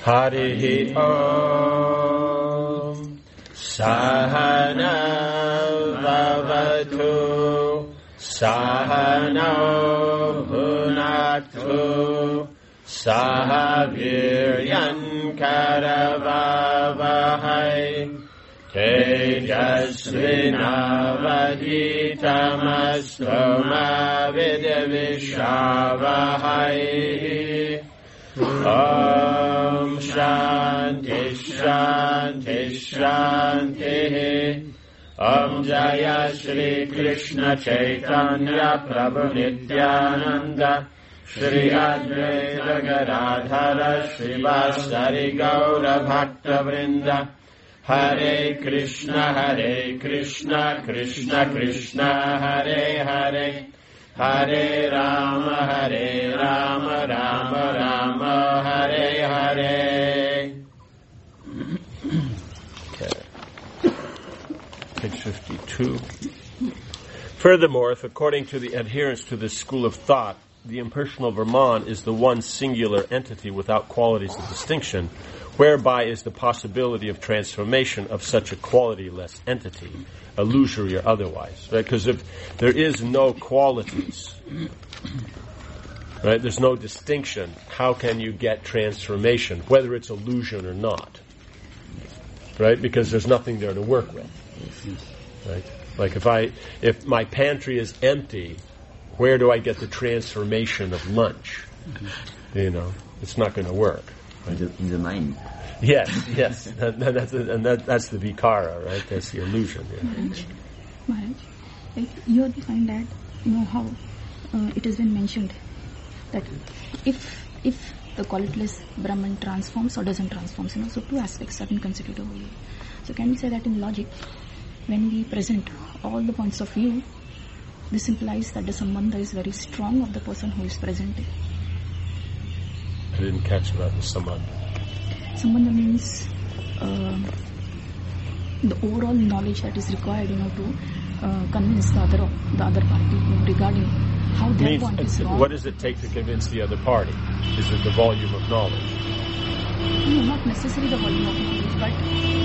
Harihi Om Sahana Vavatu Sahano Bhunaktu Sahaviryan Karavavahai Tejasvinavaditamastu Mavidavishavahai Om Shanti Shanti Shanti Om Jaya Shri Krishna Chaitanya Prabhu Nityananda Shri Advaita Gadadhara Srivasari Gaura Bhakta Vrinda Hare Krishna Krishna Krishna Hare Hare Hare Rama Rama Rama Hare Hare. Okay. Page 52. Furthermore, if according to the adherents to this school of thought, the impersonal Brahman is the one singular entity without qualities of distinction, whereby is the possibility of transformation of such a quality-less entity, illusory or otherwise, right? Because if there is no qualities, right, there's no distinction, how can you get transformation, whether it's illusion or not, right? Because there's nothing there to work with, right? Like if my pantry is empty, where do I get the transformation of lunch? You know, it's not going to work. Right? In the mind. Yes. That's the vikara, right? That's the illusion. Yeah. Maharaj, like here we find that, how it has been mentioned that if the qualityless Brahman transforms or doesn't transform, so two aspects have been considered over here. So can we say that in logic, when we present all the points of view, this implies that the sambandha is very strong of the person who is presenting? I didn't catch about the sambandha. Sambandha means the overall knowledge that is required, to convince the other party regarding how their point is wrong. What does it take to convince the other party? Is it the volume of knowledge? No, not necessarily the volume of knowledge, but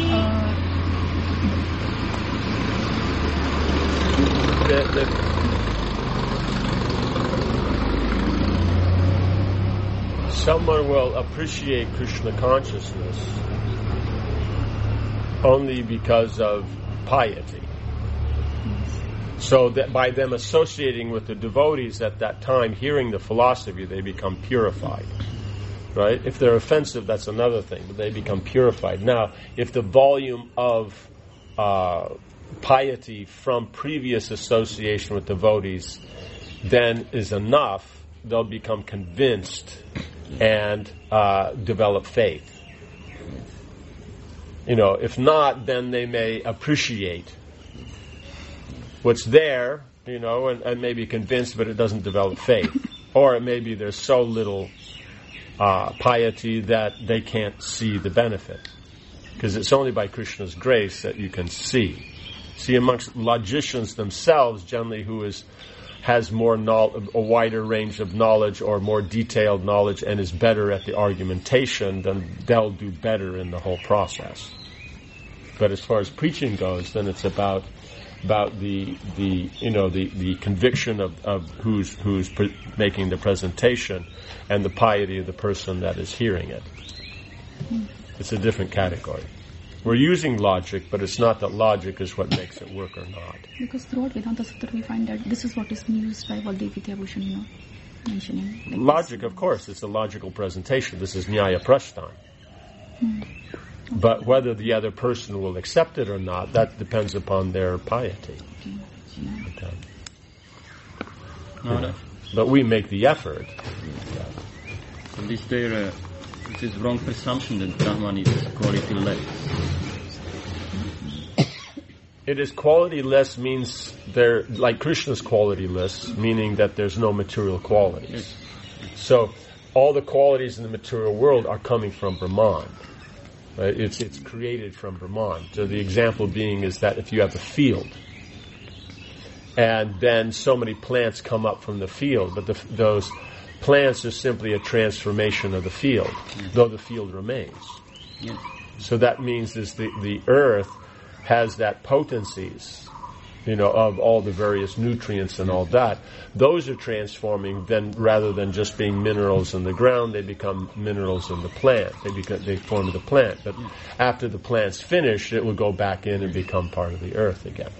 someone will appreciate Krishna consciousness only because of piety. So that by them associating with the devotees at that time, hearing the philosophy, they become purified. Right? If they're offensive, that's another thing, but they become purified. Now, if the volume of piety from previous association with devotees then is enough, they'll become convinced and develop faith. If not, then they may appreciate what's there, and may be convinced, but it doesn't develop faith. Or it may be there's so little piety that they can't see the benefit. Because it's only by Krishna's grace that you can see. See, amongst logicians themselves, generally who has more a wider range of knowledge or more detailed knowledge and is better at the argumentation, then they'll do better in the whole process. But as far as preaching goes, then it's about the conviction of who's making the presentation and the piety of the person that is hearing it. It's a different category. We're using logic, but it's not that logic is what makes it work or not. Because throughout Vedanta Sutra we find that this is what is used by Baldev Vidyabhushan, mentioning. Like logic, of course, it's a logical presentation. This is Nyaya Prasthana. But whether the other person will accept it or not, that depends upon their piety. Okay. But we make the effort. So this is wrong presumption that Brahman is quality-less. It is quality-less means they're like Krishna's quality-less, meaning that there's no material qualities. Yes. So all the qualities in the material world are coming from Brahman. Right? It's created from Brahman. So the example being is that if you have a field, and then so many plants come up from the field, but Plants are simply a transformation of the field, though the field remains. Yes. So that means is the earth has that potencies, of all the various nutrients and all that. Those are transforming. Then, rather than just being minerals in the ground, they become minerals in the plant. They form the plant. But after the plant's finished, it will go back in and become part of the earth again.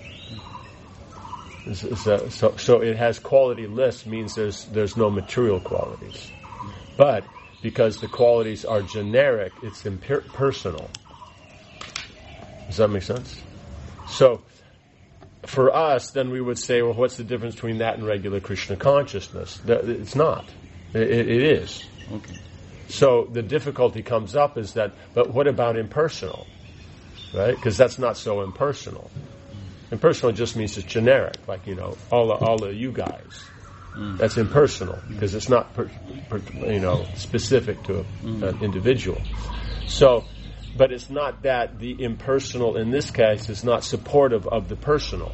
So it has quality lists, means there's no material qualities. But because the qualities are generic, it's impersonal. Does that make sense? So for us, then we would say, well, what's the difference between that and regular Krishna consciousness? It's not. It is. Okay. So the difficulty comes up is that, but what about impersonal? Right? Because that's not so impersonal. Impersonal just means it's generic, like, all of you guys. That's impersonal, because it's not, specific to an individual. So, but it's not that the impersonal in this case is not supportive of the personal.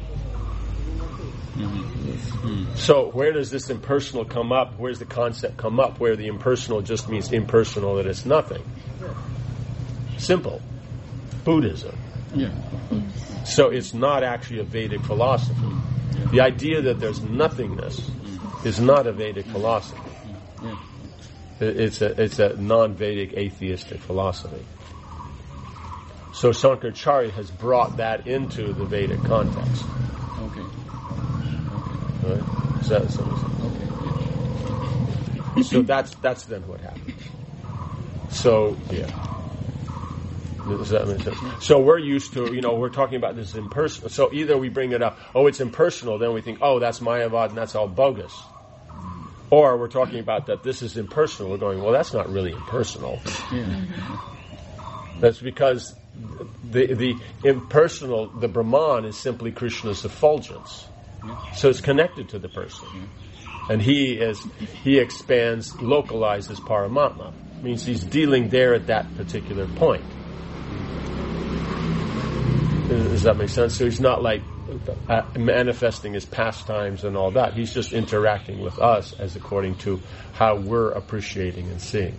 So where does this impersonal come up? Where's the concept come up where the impersonal just means impersonal, that it's nothing? Simple. Buddhism. Yeah. So it's not actually a Vedic philosophy. The idea that there's nothingness is not a Vedic philosophy. It's a non-Vedic atheistic philosophy. So Sankaracharya has brought that into the Vedic context. Okay. Right? Is that something? Okay. So that's then what happens. So does that make sense? So we're used to, we're talking about this impersonal. So either we bring it up, it's impersonal, then we think, that's Mayavad and that's all bogus. Or we're talking about that this is impersonal. We're going, well, that's not really impersonal. Yeah. That's because the impersonal, the Brahman, is simply Krishna's effulgence. So it's connected to the person. And he expands, localizes Paramatma. Means he's dealing there at that particular point. Does that make sense? So he's not like manifesting his pastimes and all that. He's just interacting with us as according to how we're appreciating and seeing.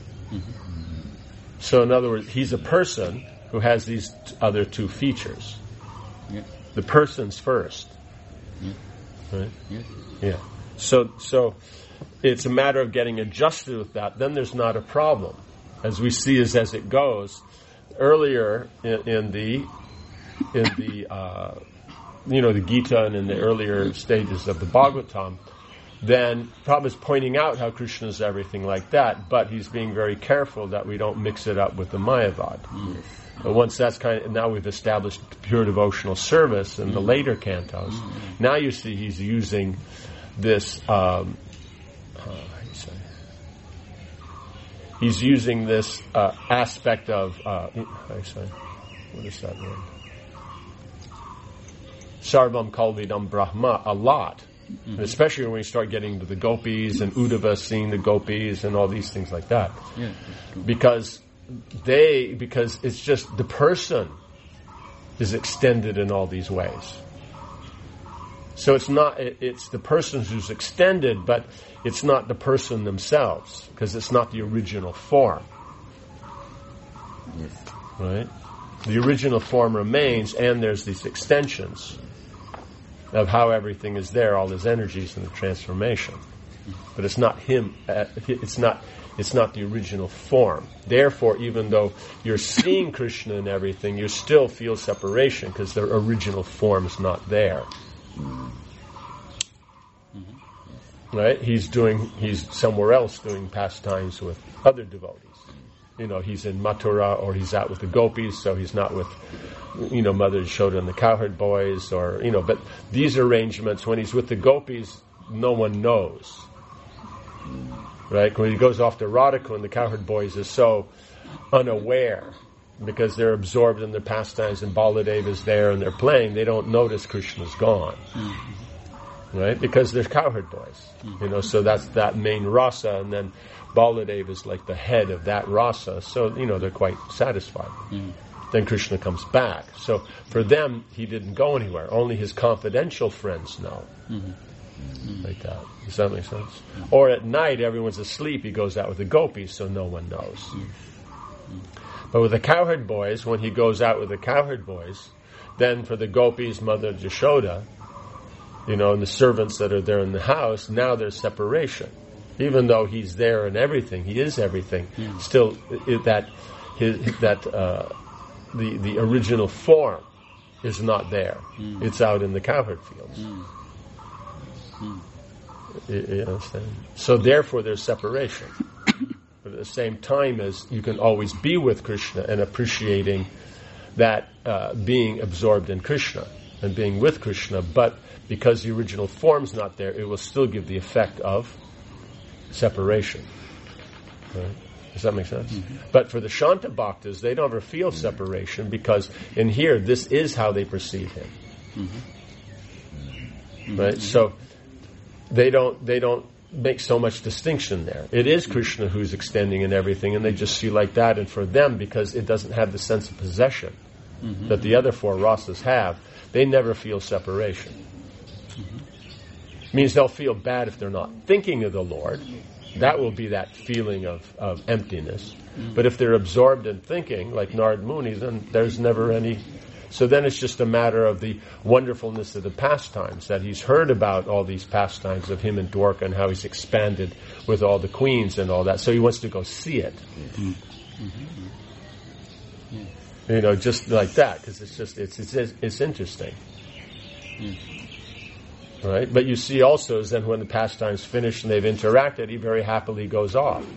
So in other words, he's a person who has these other two features. Yeah. The person's first. Right? Yeah. So it's a matter of getting adjusted with that. Then there's not a problem. As we see as it goes, earlier in the Gita and in the earlier stages of the Bhagavatam, then Prabhupada's pointing out how Krishna is everything like that, but he's being very careful that we don't mix it up with the Mayavad. But once that's now we've established pure devotional service in the later cantos. Now you see he's using this. He's using this aspect of. What is that word? Sarvam Kalvidam Brahma a lot. Especially when we start getting to the gopis and Uddhava seeing the gopis and all these things like that. Yeah, because it's just the person is extended in all these ways. So it's the person who's extended, but it's not the person themselves, because it's not the original form. Yes. Right? The original form remains, and there's these extensions of how everything is there, all his energies and the transformation. But it's not him. It's not the original form. Therefore, even though you're seeing Krishna and everything, you still feel separation because the original form is not there. Right? He's somewhere else doing pastimes with other devotees. He's in Mathura, or he's out with the gopis, so he's not with, Mother Yashoda and the cowherd boys, or, but these arrangements, when he's with the gopis, no one knows. Right? When he goes off to Radhakund, the cowherd boys are so unaware, because they're absorbed in their pastimes, and Baladev is there and they're playing, they don't notice Krishna's gone. Right? Because they're cowherd boys. So that's that main rasa, and then Baladev is like the head of that rasa, so they're quite satisfied. Then Krishna comes back. So for them, he didn't go anywhere. Only his confidential friends know. Like that. Does that make sense? Or at night, everyone's asleep, he goes out with the gopis, so no one knows. But with the cowherd boys, when he goes out with the cowherd boys, then for the gopis, Mother Jashoda, and the servants that are there in the house, now there's separation. Even though he's there and everything, he is everything. Still, the original form is not there. It's out in the cowherd fields. You understand? So therefore, there's separation. But at the same time as you can always be with Krishna and appreciating that being absorbed in Krishna and being with Krishna, but because the original form's not there, it will still give the effect of separation. Right? Does that make sense? But for the Shanta Bhaktas, they don't ever feel separation because in here, this is how they perceive him. Right? So they don't make so much distinction there. It is Krishna who's extending and everything, and they just see like that. And for them, because it doesn't have the sense of possession that the other four rasas have, they never feel separation. Means they'll feel bad if they're not thinking of the Lord. That will be that feeling of emptiness. But if they're absorbed in thinking, like Narad Muni, then there's never any. So then it's just a matter of the wonderfulness of the pastimes, that he's heard about all these pastimes of him and Dwarka and how he's expanded with all the queens and all that. So he wants to go see it. Just like that, because it's interesting. Right? But you see also is then when the pastime's finished and they've interacted, he very happily goes off.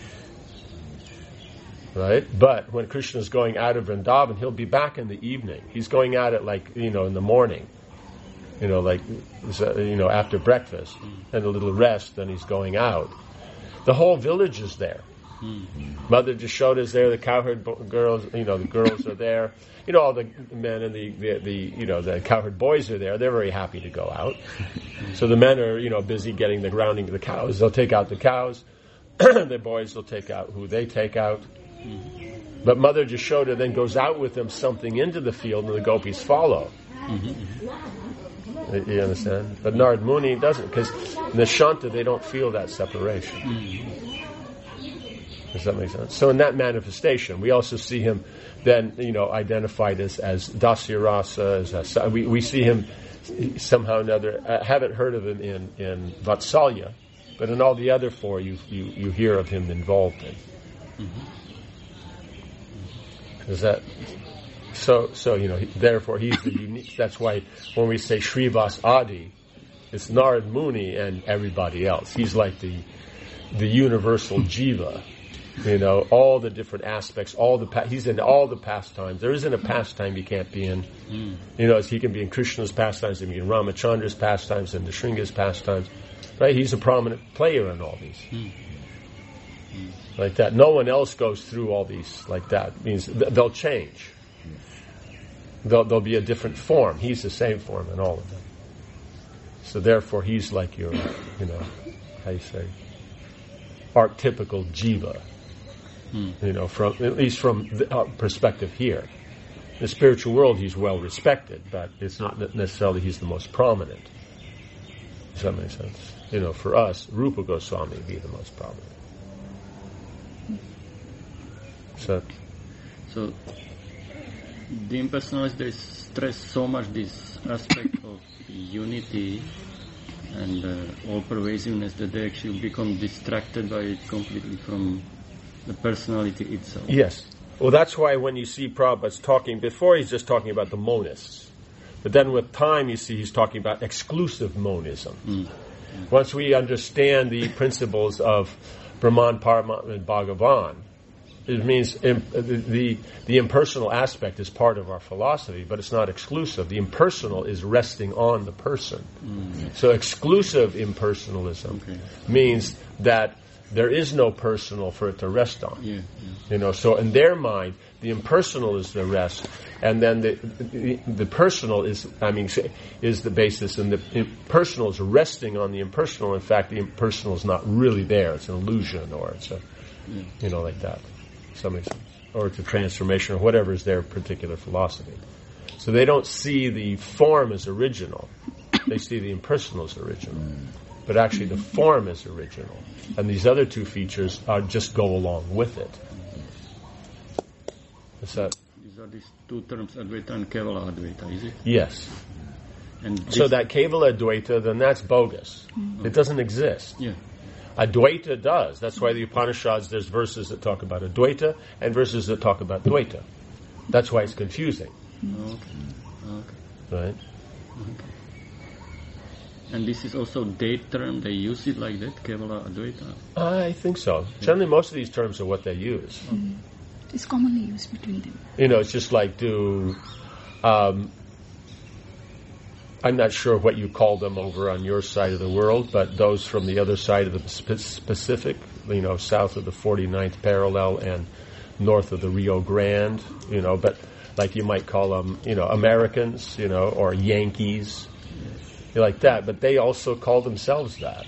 Right? But when Krishna's going out of Vrindavan, he'll be back in the evening. He's going out at in the morning. After breakfast and a little rest, then he's going out. The whole village is there. Mother Jashoda is there, the cowherd girls, the girls are there. All the men and the cowherd boys are there. They're very happy to go out. So the men are, busy getting the grounding of the cows. They'll take out the cows. The boys will take out who they take out. But Mother Jashoda then goes out with them something into the field, and the gopis follow. You understand? But Narad Muni doesn't, because in the Shanta they don't feel that separation. Does that make sense? So in that manifestation, we also see him then, identified as Dasya Rasa. We see him somehow or another. I haven't heard of him in Vatsalya, but in all the other four, you hear of him involved in. Is that so? Therefore, he's the unique. That's why when we say Shrivas Adi, it's Narad Muni and everybody else. He's like the universal jiva. All the different aspects, he's in all the pastimes. There isn't a pastime he can't be in. He can be in Krishna's pastimes, he can be in Ramachandra's pastimes, and Nrsinga's pastimes. Right? He's a prominent player in all these. Like that. No one else goes through all these like that. It means they'll change. There'll be a different form. He's the same form in all of them. So therefore he's like your, how you say, archetypical jiva. From at least from the perspective here. In the spiritual world, he's well respected, but it's not necessarily he's the most prominent. Does that make sense? For us, Rupa Goswami would be the most prominent. So the impersonalists, they stress so much this aspect of unity and all-pervasiveness that they actually become distracted by it completely from the personality itself. Yes. Well, that's why when you see Prabhupada's talking, before he's just talking about the monists. But then with time, you see he's talking about exclusive monism. Once we understand the principles of Brahman, Paramatma, and Bhagavan, it means the impersonal aspect is part of our philosophy, but it's not exclusive. The impersonal is resting on the person. So exclusive impersonalism means that there is no personal for it to rest on. So in their mind, the impersonal is the rest, and then the personal is the basis, and the impersonal is resting on the impersonal. In fact, the impersonal is not really there; it's an illusion, or it's like that. Some makes sense, or it's a transformation, or whatever is their particular philosophy. So they don't see the form as original. They see the impersonal as original. But actually the form is original. And these other two features just go along with it. Is that? These are these two terms, Advaita and Kevala Advaita, is it? Yes. And So that Kevala Advaita, then that's bogus. It doesn't exist. Yeah. Advaita does. That's why the Upanishads, there's verses that talk about Advaita and verses that talk about Dvaita. That's why it's confusing. Okay. Right? Okay. And this is also date term, they use it like that, Kevala Advaita? I think so. Generally, most of these terms are what they use. It's commonly used between them. It's just like I'm not sure what you call them over on your side of the world, but those from the other side of the Pacific, south of the 49th parallel and north of the Rio Grande, but like you might call them, Americans, or Yankees, like that, but they also call themselves that.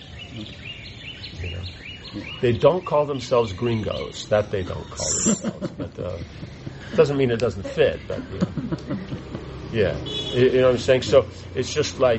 They don't call themselves gringos. That they don't call themselves. But doesn't mean it doesn't fit. But yeah, you know what I'm saying. So it's just like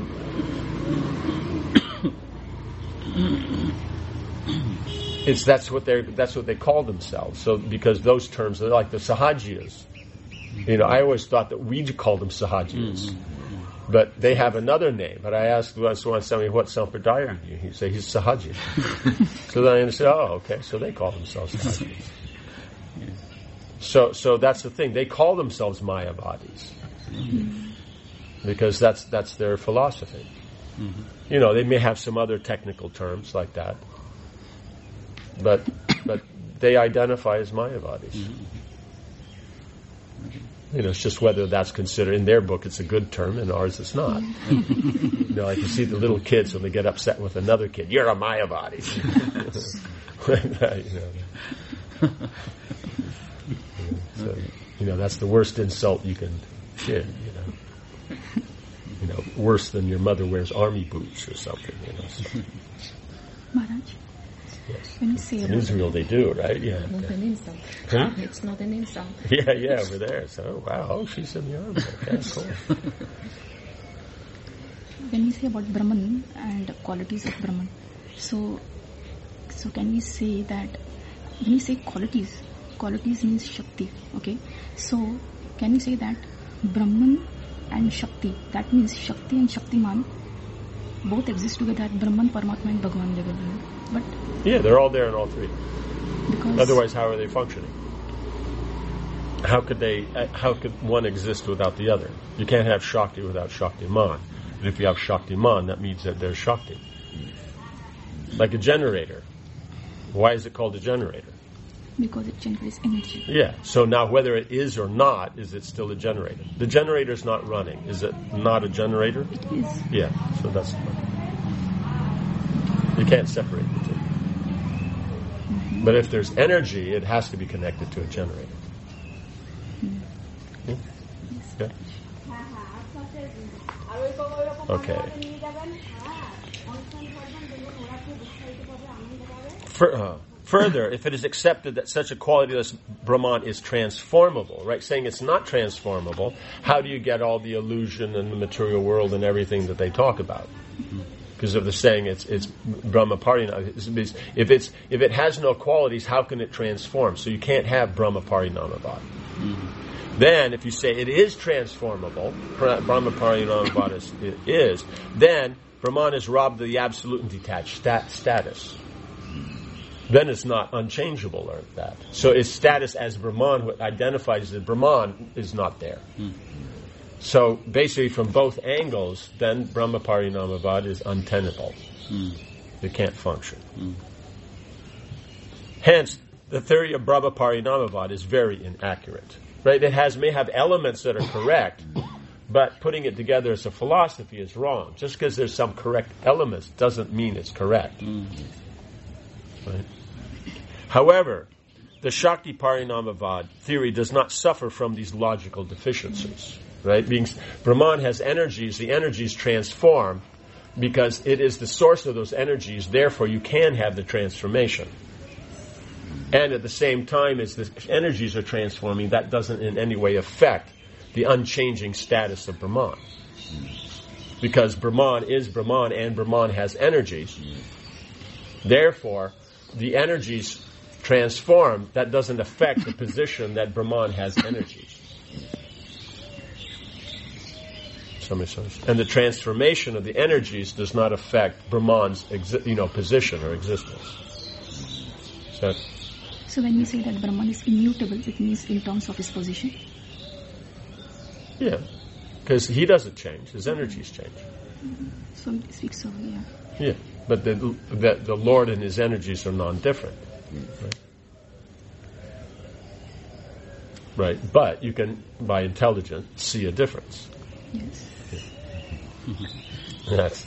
that's what they call themselves. So because those terms, they're like the Sahajias. I always thought that we called them Sahajias. But they have another name. But I asked someone, what Sampradaya are you? He said, he's Sahaji. So then I said, okay, so they call themselves Sahajis. So that's the thing. They call themselves Mayavadis. Because that's their philosophy. They may have some other technical terms like that. But they identify as Mayavadis. It's just whether that's considered, in their book it's a good term, in ours it's not. Like you see the little kids when they get upset with another kid, you're a Mayavadi. So, that's the worst insult you can give, worse than your mother wears army boots or something, Maharaj, yes. when you say In Israel they do, right? Yeah. Not an insult. Huh? It's not an insult. Yeah, over there. So, she's in the army. Okay, cool. when we say about Brahman and qualities of Brahman, so can we say that when we say qualities means Shakti, okay? So can we say that Brahman and Shakti, that means Shakti and Shaktiman both exist together at Brahman, Paramatma and Bhagavan level, but yeah, they're all there in all three. Because otherwise, how are they functioning? How could one exist without the other? You can't have Shakti without Shaktiman. And if you have Shaktiman, that means that there's Shakti. Like a generator. Why is it called a generator? Because it generates energy. Yeah. So now whether it is or not, is it still a generator? The generator's not running. Is it not a generator? It is. Yeah. So that's the point. You can't separate the two. But if there's energy, it has to be connected to a generator. Yeah? Okay. Further, if it is accepted that such a qualityless Brahman is transformable, right? Saying it's not transformable, how do you get all the illusion and the material world and everything that they talk about? Because of the saying it's Brahma Parinama. If it has no qualities, how can it transform? So you can't have Brahma Parinamavad. Then, if you say it is transformable, Brahma Parinamavad is, then Brahman is robbed of the absolute and detached status. Then it's not unchangeable or that. So its status as Brahman, what identifies as Brahman, is not there. So basically from both angles, then Brahma Parinamavad is untenable. It can't function. Hence, the theory of Brahma Parinamavad is very inaccurate. Right? It may have elements that are correct, but putting it together as a philosophy is wrong. Just because there's some correct elements doesn't mean it's correct. Right? However, the Shakti Parinamavad theory does not suffer from these logical deficiencies. Right? Being Brahman has energies, the energies transform because it is the source of those energies, therefore you can have the transformation. And at the same time as the energies are transforming, that doesn't in any way affect the unchanging status of Brahman. because Brahman is Brahman and Brahman has energies. Therefore, the energies transform. That doesn't affect the position that Brahman has energies. And the transformation of the energies does not affect Brahman's position or existence. So when you say that Brahman is immutable, it means in terms of his position? Yeah, because he doesn't change. His energies change. So it speaks of, yeah. Yeah, but the Lord and his energies are non-different. Right, but you can, by intelligence, see a difference. Yes. That's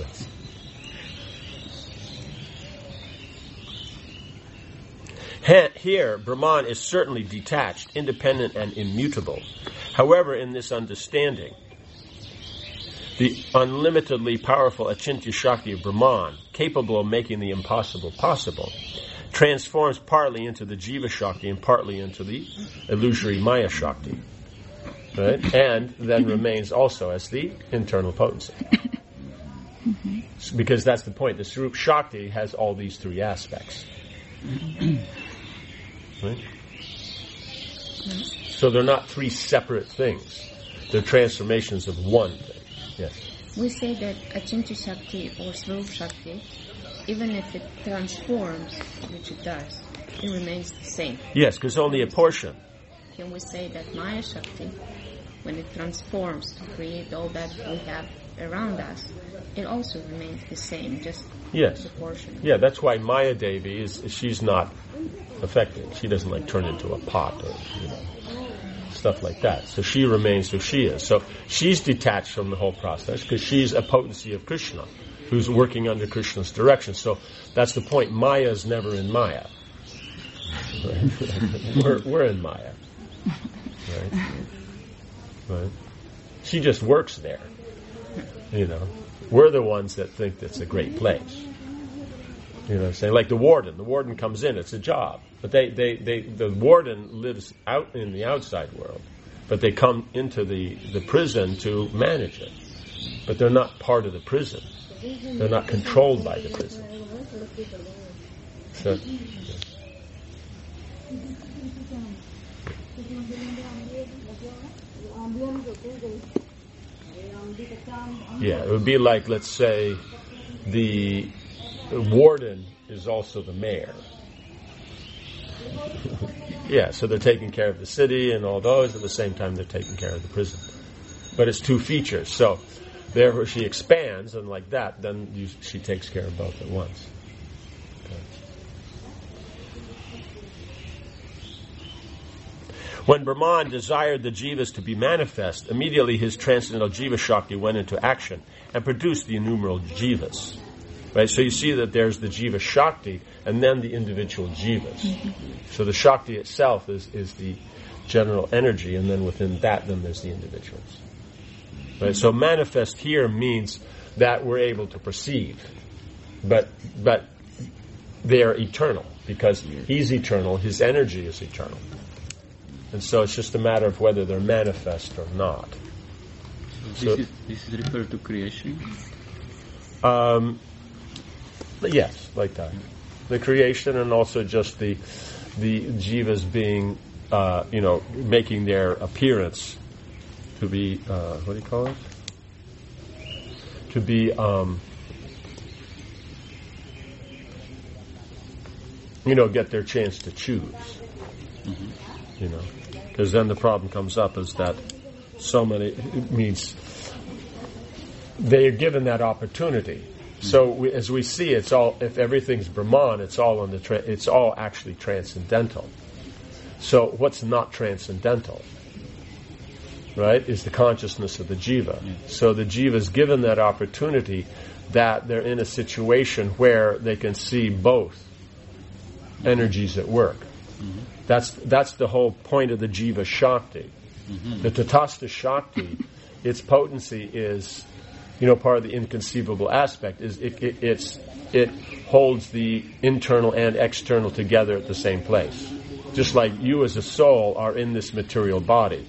Here, Brahman is certainly detached, independent, and immutable. However, in this understanding, the unlimitedly powerful Achintya Shakti of Brahman, capable of making the impossible possible, transforms partly into the Jiva Shakti and partly into the illusory Maya Shakti. Right? And then remains also as the internal potency. Because that's the point. The Swarup Shakti has all these three aspects. Right? So they're not three separate things. They're transformations of one thing. Yes. We say that Achintya Shakti or Swarup Shakti, even if it transforms, which it does, it remains the same. Yes, because only a portion. Can we say that Maya Shakti, when it transforms to create all that we have around us, it also remains the same, just yes. the portion? Yeah, that's why Maya Devi she's not affected. She doesn't turn into a pot or stuff like that. So she remains who she is. So she's detached from the whole process because she's a potency of Krishna who's working under Krishna's direction. So that's the point. Maya is never in Maya. We're in Maya. Right? She just works there. We're the ones that think that's a great place. You know what I'm saying? Like the warden. The warden comes in, it's a job. But the warden lives out in the outside world. But they come into the prison to manage it. But they're not part of the prison. They're not controlled by the prison. So, yeah, it would be like, let's say, the warden is also the mayor. Yeah, so they're taking care of the city and all those, at the same time they're taking care of the prison. But it's two features, so therefore she expands, and like that, then she takes care of both at once. Okay. When Brahman desired the jivas to be manifest, immediately his transcendental jiva shakti went into action and produced the innumerable jivas. Right? So you see that there's the jiva shakti and then the individual jivas. Mm-hmm. So the shakti itself is the general energy, and then within that, then there's the individuals. Right? So manifest here means that we're able to perceive, but they are eternal because he's eternal, his energy is eternal. And so it's just a matter of whether they're manifest or not. So this is referred to creation? Yes, like that. The creation, and also just the jivas being, making their appearance to be, what do you call it? To be, get their chance to choose. Mm-hmm. Because then the problem comes up is that so many, it means they are given that opportunity. So as we see, it's all, if everything's Brahman, it's all it's all actually transcendental. So what's not transcendental, right, is the consciousness of the jiva. Yeah. So the jiva is given that opportunity that they're in a situation where they can see both energies at work. Mm-hmm. That's the whole point of the jiva shakti. Mm-hmm. The tatastha shakti, its potency is, part of the inconceivable aspect is it holds the internal and external together at the same place. Just like you as a soul are in this material body,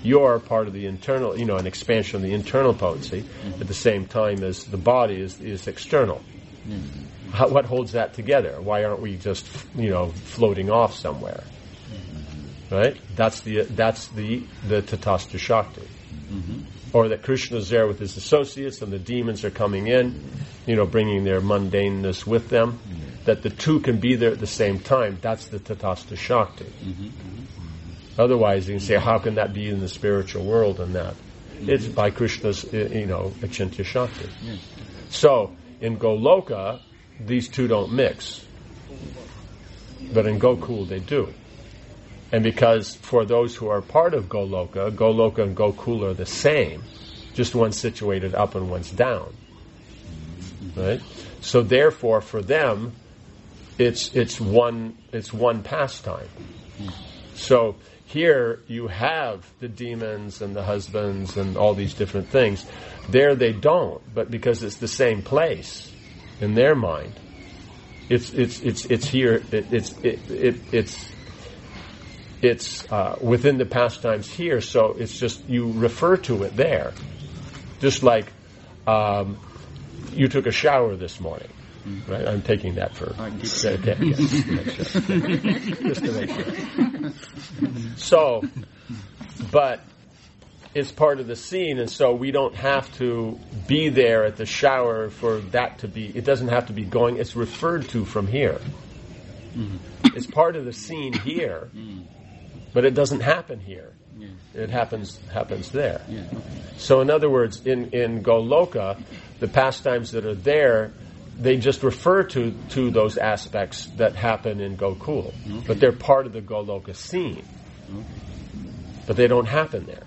you're part of the internal, an expansion of the internal potency at the same time as the body is external. What holds that together? Why aren't we just, floating off somewhere? Right? That's the Tatastha Shakti. Or that Krishna is there with his associates and the demons are coming in, bringing their mundaneness with them. That the two can be there at the same time. That's the Tatastha Shakti. Otherwise, you can say, how can that be in the spiritual world and that? It's by Krishna's, Achintya Shakti. So, in Goloka, these two don't mix. But in Gokul, they do. And because for those who are part of Goloka and Gokul are the same, just one's situated up and one's down. Right? So therefore, for them, it's one pastime. So here you have the demons and the husbands and all these different things. There they don't, but because it's the same place in their mind, it's here. It's within the pastimes here. So it's just you refer to it there, just like you took a shower this morning. Right? I'm taking that for just to make sure. So, but it's part of the scene, and so we don't have to be there at the shower for that to be. It doesn't have to be going. It's referred to from here. It's part of the scene here, but it doesn't happen here. It happens there. So, in other words, in Goloka, the pastimes that are there, they just refer to those aspects that happen in Gokul. But they're part of the Goloka scene. But they don't happen there.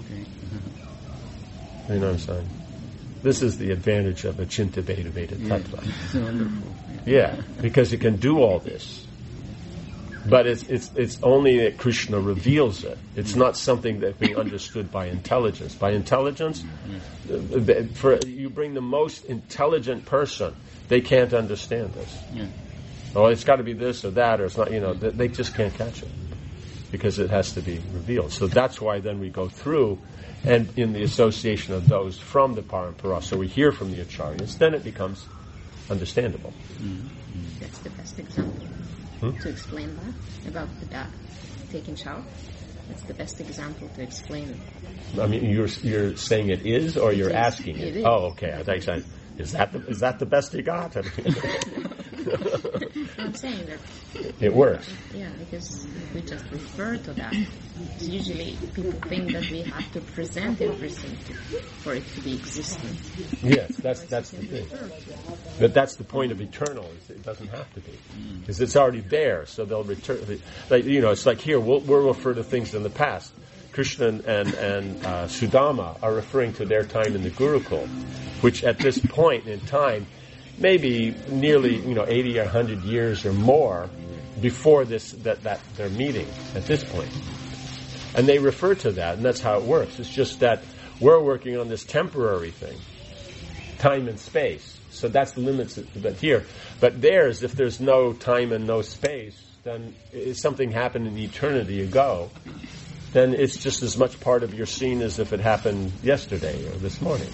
You know what I'm saying? This is the advantage of Achintya Veda Veda Tattva. Yeah, because it can do all this. But it's only that Krishna reveals it. It's not something that can be understood by intelligence. By intelligence, you bring the most intelligent person, they can't understand this. Oh, it's got to be this or that, or it's not. They just can't catch it because it has to be revealed. So that's why then we go through, and in the association of those from the Parampara, so we hear from the Acharyas, then it becomes understandable. That's the best example. To explain that, about the taking shower. That's the best example to explain it. I mean, you're saying it is, or you're asking it? Is. Oh, okay. I thought you said, is that the best you got? I'm saying that it works. Yeah, because if we just refer to that, usually people think that we have to present everything for it to be existent. Yes, that's the thing. But that's the point of eternal. Is it doesn't have to be, because it's already there. So they'll return. It's like here we'll refer to things in the past. Krishna and Sudama are referring to their time in the Gurukul, which at this point in time, maybe nearly 80 or 100 years or more before this that they're meeting at this point. And they refer to that, and that's how it works. It's just that we're working on this temporary thing, time and space. So that's the limits that here. But theirs, if there's no time and no space, then if something happened in eternity ago, then it's just as much part of your scene as if it happened yesterday or this morning.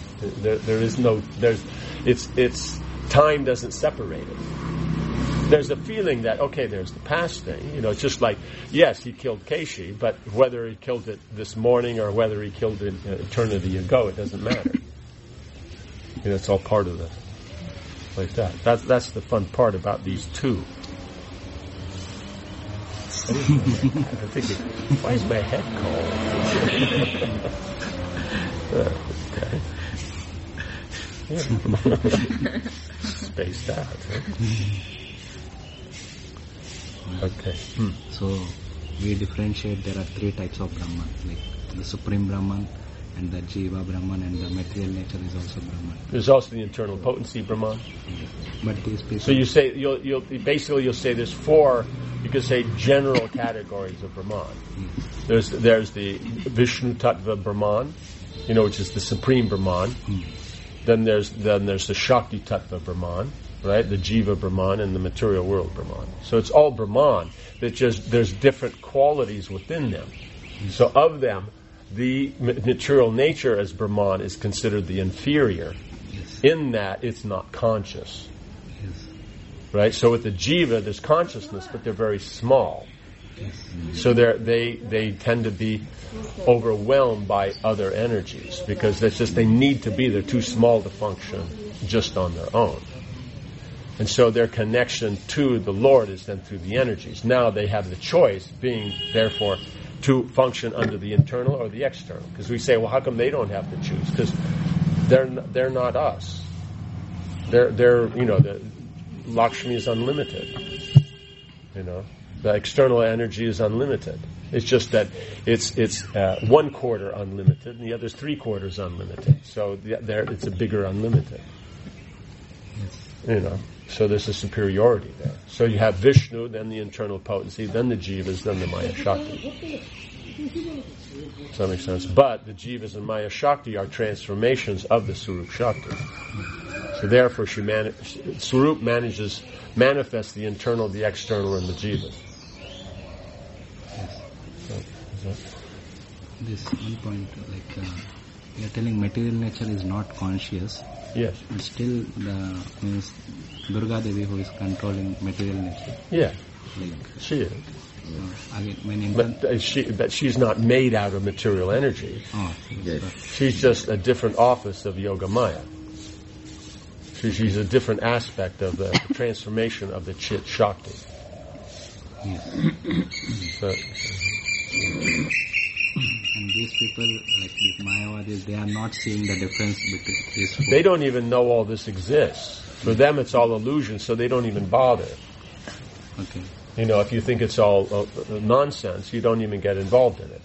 It's time doesn't separate it. There's a feeling that, okay, there's the past thing. It's just like, yes, he killed Keshi, but whether he killed it this morning or whether he killed it eternity ago, it doesn't matter. It's all part of the, like that. That's the fun part about these two. I'm thinking, why is my head cold? Okay. Spaced out. Huh? Okay. So we differentiate. There are three types of Brahman, like the Supreme Brahman, and the Jiva Brahman, and the material nature is also Brahman. There's also the internal potency Brahman. But these people. So you say you'll say there's four. You could say general categories of Brahman. There's the Vishnu Tattva Brahman, which is the Supreme Brahman. Then there's the Shakti Tattva Brahman, right? The Jiva Brahman and the material world Brahman. So it's all Brahman. That just there's different qualities within them. So of them, the material nature as Brahman is considered the inferior, Yes. in that it's not conscious. Yes. Right? So with the jiva, there's consciousness, but they're very small. Yes. So they tend to be overwhelmed by other energies because they need to be. They're too small to function just on their own. And so their connection to the Lord is then through the energies. Now they have the choice, being therefore to function under the internal or the external. Because we say, well, how come they don't have to choose? Because they're not us. They're the Lakshmi is unlimited. The external energy is unlimited. It's just that it's 1/4 unlimited, and the other's 3/4 unlimited. So it's a bigger unlimited. So there's a superiority there. So you have Vishnu, then the internal potency, then the jivas, then the Maya Shakti. Does that make sense? But the jivas and Maya Shakti are transformations of the Swarup Shakti. So therefore, Swarup manifests the internal, the external, and the jivas. This one point, you're telling material nature is not conscious. Yes. And still, means Durga Devi who is controlling material nature. Yeah. Like, She is. again, But she's not made out of material energy. Oh, yes. She's just a different office of Yoga Maya. She's a different aspect of the transformation of the Chit Shakti. Yes. So, And these people, like these Mayavadis, they are not seeing the difference between these four. they don't even know all this exists. For them, it's all illusion, so they don't even bother. Okay. If you think it's all nonsense, you don't even get involved in it.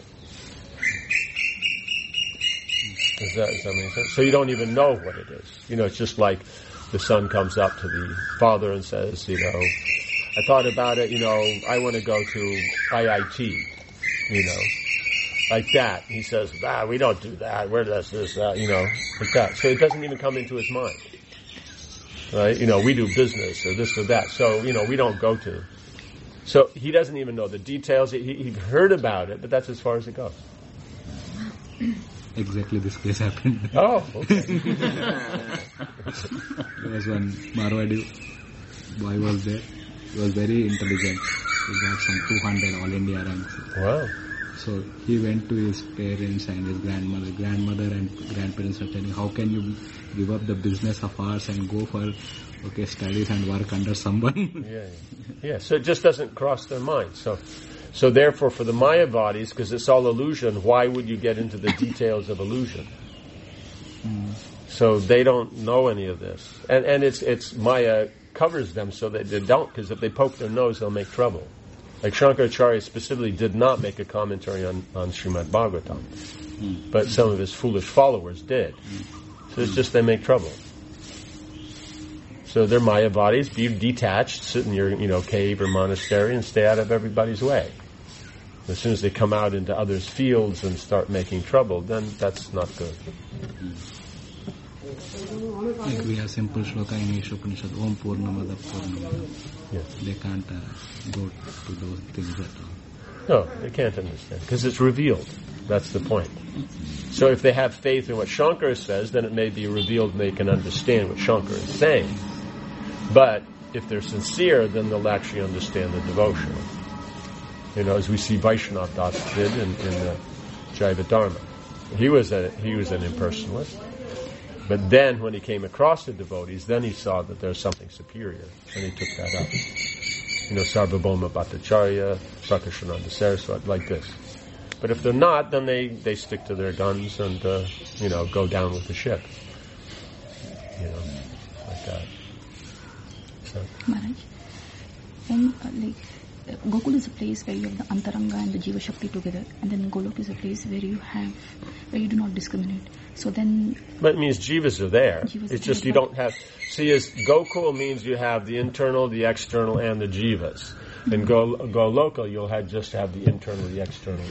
Does that make sense? So you don't even know what it is. It's just like the son comes up to the father and says, I thought about it, I want to go to IIT, like that. He says, we don't do that. Where does this, like that. So it doesn't even come into his mind. Right? We do business or this or that. So, we don't go to. So he doesn't even know the details. He heard about it, but that's as far as it goes. Exactly this case happened. Oh, okay. There was one Marwadi boy was there. He was very intelligent. He got some 200 All India ranks. Wow. So he went to his parents and his grandmother and grandparents were telling, how can you give up the business of ours and go for studies and work under someone? Yeah. So it just doesn't cross their mind. So therefore, for the Mayavadis, because it's all illusion, why would you get into the details of illusion? So they don't know any of this, and it's Maya covers them so that they don't, because if they poke their nose, they'll make trouble. Like Shankaracharya specifically did not make a commentary on Srimad Bhagavatam, but some of his foolish followers did. So it's just they make trouble. So they're Mayavadis, be detached, sit in your cave or monastery and stay out of everybody's way. As soon as they come out into others' fields and start making trouble, then that's not good. Like we have simple shloka in Isha Upanishad, Om Purnamada Purnamada. Yes. They can't go to those things at all. No, they can't understand, because it's revealed. That's the point. So if they have faith in what Shankara says, then it may be revealed and they can understand what Shankara is saying. But if they're sincere, then they'll actually understand the devotion. As we see Vaishnav Das did in the Jaiva Dharma. He was an impersonalist. But then when he came across the devotees, then he saw that there's something superior, and he took that up. Sarvabhauma Bhattacharya, Sakashananda Saraswati, like this. But if they're not, then they stick to their guns and, go down with the ship. Like that. So. Maharaj, and Gokul is a place where you have the Antaranga and the Jiva Shakti together, and then Golok is a place where you do not discriminate. So then... But it means jivas are there. It's just you don't have... See, as Gokul means you have the internal, the external, and the jivas. And Goloka, you'll just have the internal, the external,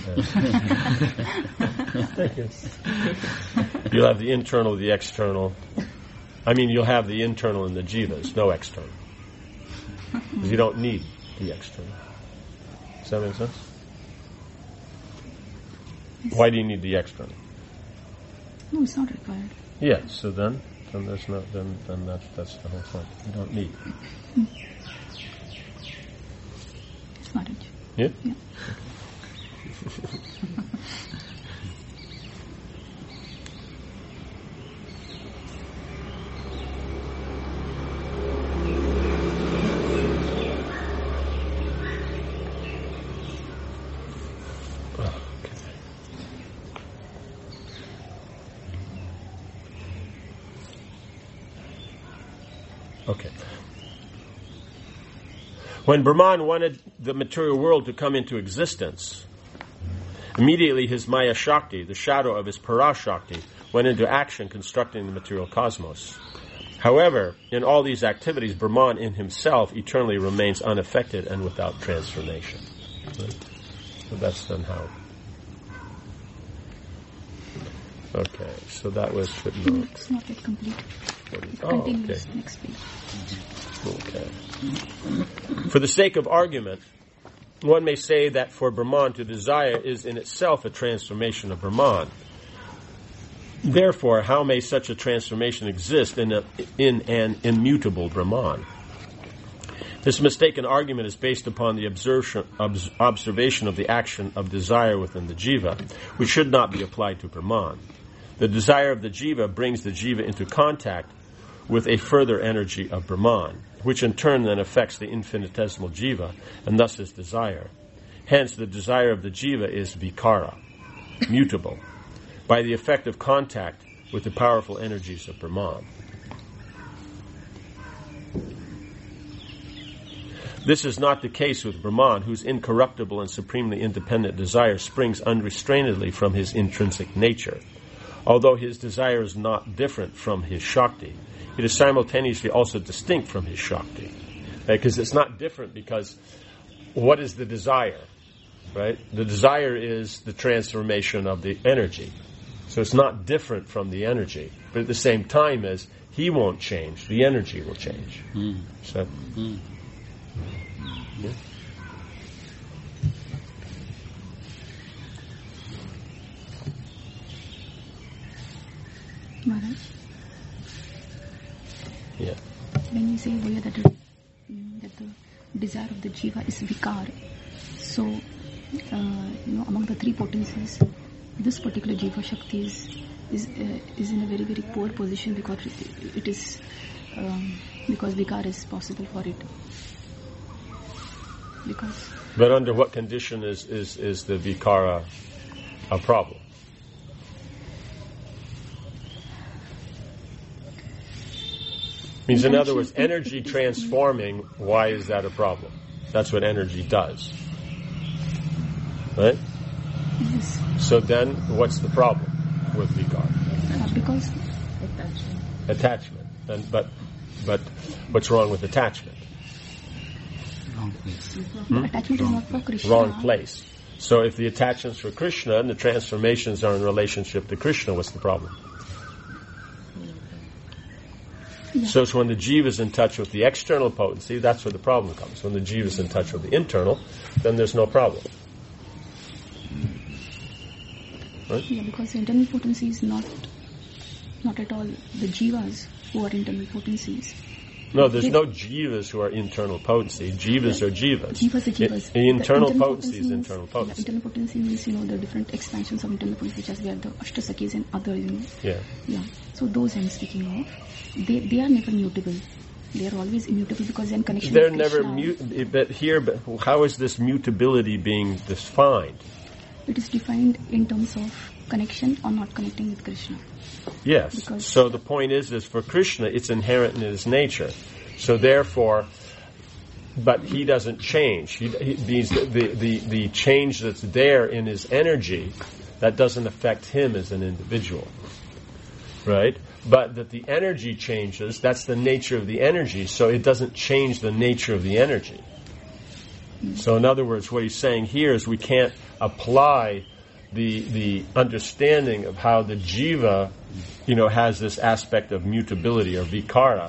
You'll have the internal, the external. You'll have the internal and the jivas, no external. Because you don't need the external. Does that make sense? Yes. Why do you need the external? No, it's not required. Yeah, so then that's not then that's the whole point. You don't need. It's marriage. Yeah? Yeah. Okay. When Brahman wanted the material world to come into existence, immediately his Maya Shakti, the shadow of his Parashakti, went into action constructing the material cosmos. However, in all these activities, Brahman in himself eternally remains unaffected and without transformation. Right? So that's then how. Okay, so that was footnote. It's not yet complete. It Oh, continues okay. next page. Okay. For the sake of argument, one may say that for Brahman to desire is in itself a transformation of Brahman. Therefore, how may such a transformation exist in an immutable Brahman? This mistaken argument is based upon the observation of the action of desire within the jiva, which should not be applied to Brahman. The desire of the jiva brings the jiva into contact with a further energy of Brahman, which in turn then affects the infinitesimal jiva, and thus his desire. Hence, the desire of the jiva is vikara, mutable, by the effect of contact with the powerful energies of Brahman. This is not the case with Brahman, whose incorruptible and supremely independent desire springs unrestrainedly from his intrinsic nature. Although his desire is not different from his Shakti, it is simultaneously also distinct from his Shakti. Because it's not different because what is the desire? Right? The desire is the transformation of the energy. So it's not different from the energy. But at the same time as he won't change, the energy will change. So, yeah. Maharaj, Yeah. when you say over here that the desire of the jiva is vikar, so among the three potencies, this particular jiva shakti is in a very, very poor position because it is because vikar is possible for it. But under what condition is the vikara a problem? Means, in other words, energy transforming, why is that a problem? That's what energy does. Right? Yes. So then, what's the problem with vikara? Because Attachment. But what's wrong with attachment? Wrong place. attachment is not for Krishna. Wrong place. So if the attachment's for Krishna and the transformations are in relationship to Krishna, what's the problem? Yeah. So it's when the jiva is in touch with the external potency, that's where the problem comes. When the jiva is in touch with the internal, then there's no problem. Right? Yeah, because internal potency is not at all the jivas who are internal potencies. No, there's no jivas who are internal potency. Jivas are jivas. Jivas are jivas. The internal The potency is means- internal potency. Yeah, internal potency means, the different expansions of internal potency, such as we have the Ashtasakis and other, Yeah. Yeah. So those I'm speaking of. They are never mutable. They are always immutable because they're in connection They're with never Krishna. but how is this mutability being defined? It is defined in terms of connection or not connecting with Krishna. Yes. Because- So the point is for Krishna, it's inherent in his nature. So therefore, but he doesn't change. The change that's there in his energy, that doesn't affect him as an individual. Right? But that the energy changes, that's the nature of the energy, so it doesn't change the nature of the energy. So in other words, what he's saying here is we can't apply the understanding of how the jiva, has this aspect of mutability or vikara,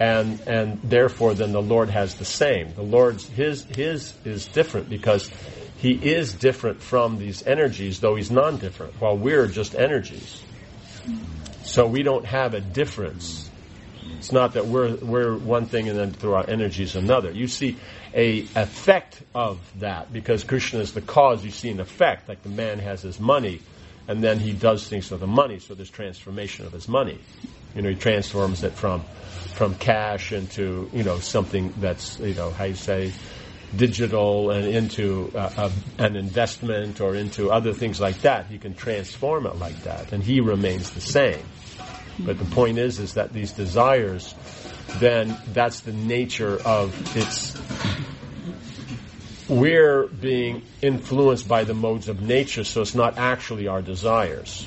and therefore then the Lord has the same. The Lord's his is different because he is different from these energies, though he's non-different, while we're just energies. So we don't have a difference. It's not that we're one thing and then through our energies another. You see a effect of that, because Krishna is the cause. You see an effect, like the man has his money, and then he does things with the money, so there's transformation of his money. He transforms it from cash into, something that's, how you say, digital, and into an investment, or into other things like that. He can transform it like that, and he remains the same. But the point is that these desires, then that's the nature of its. We're being influenced by the modes of nature, so it's not actually our desires.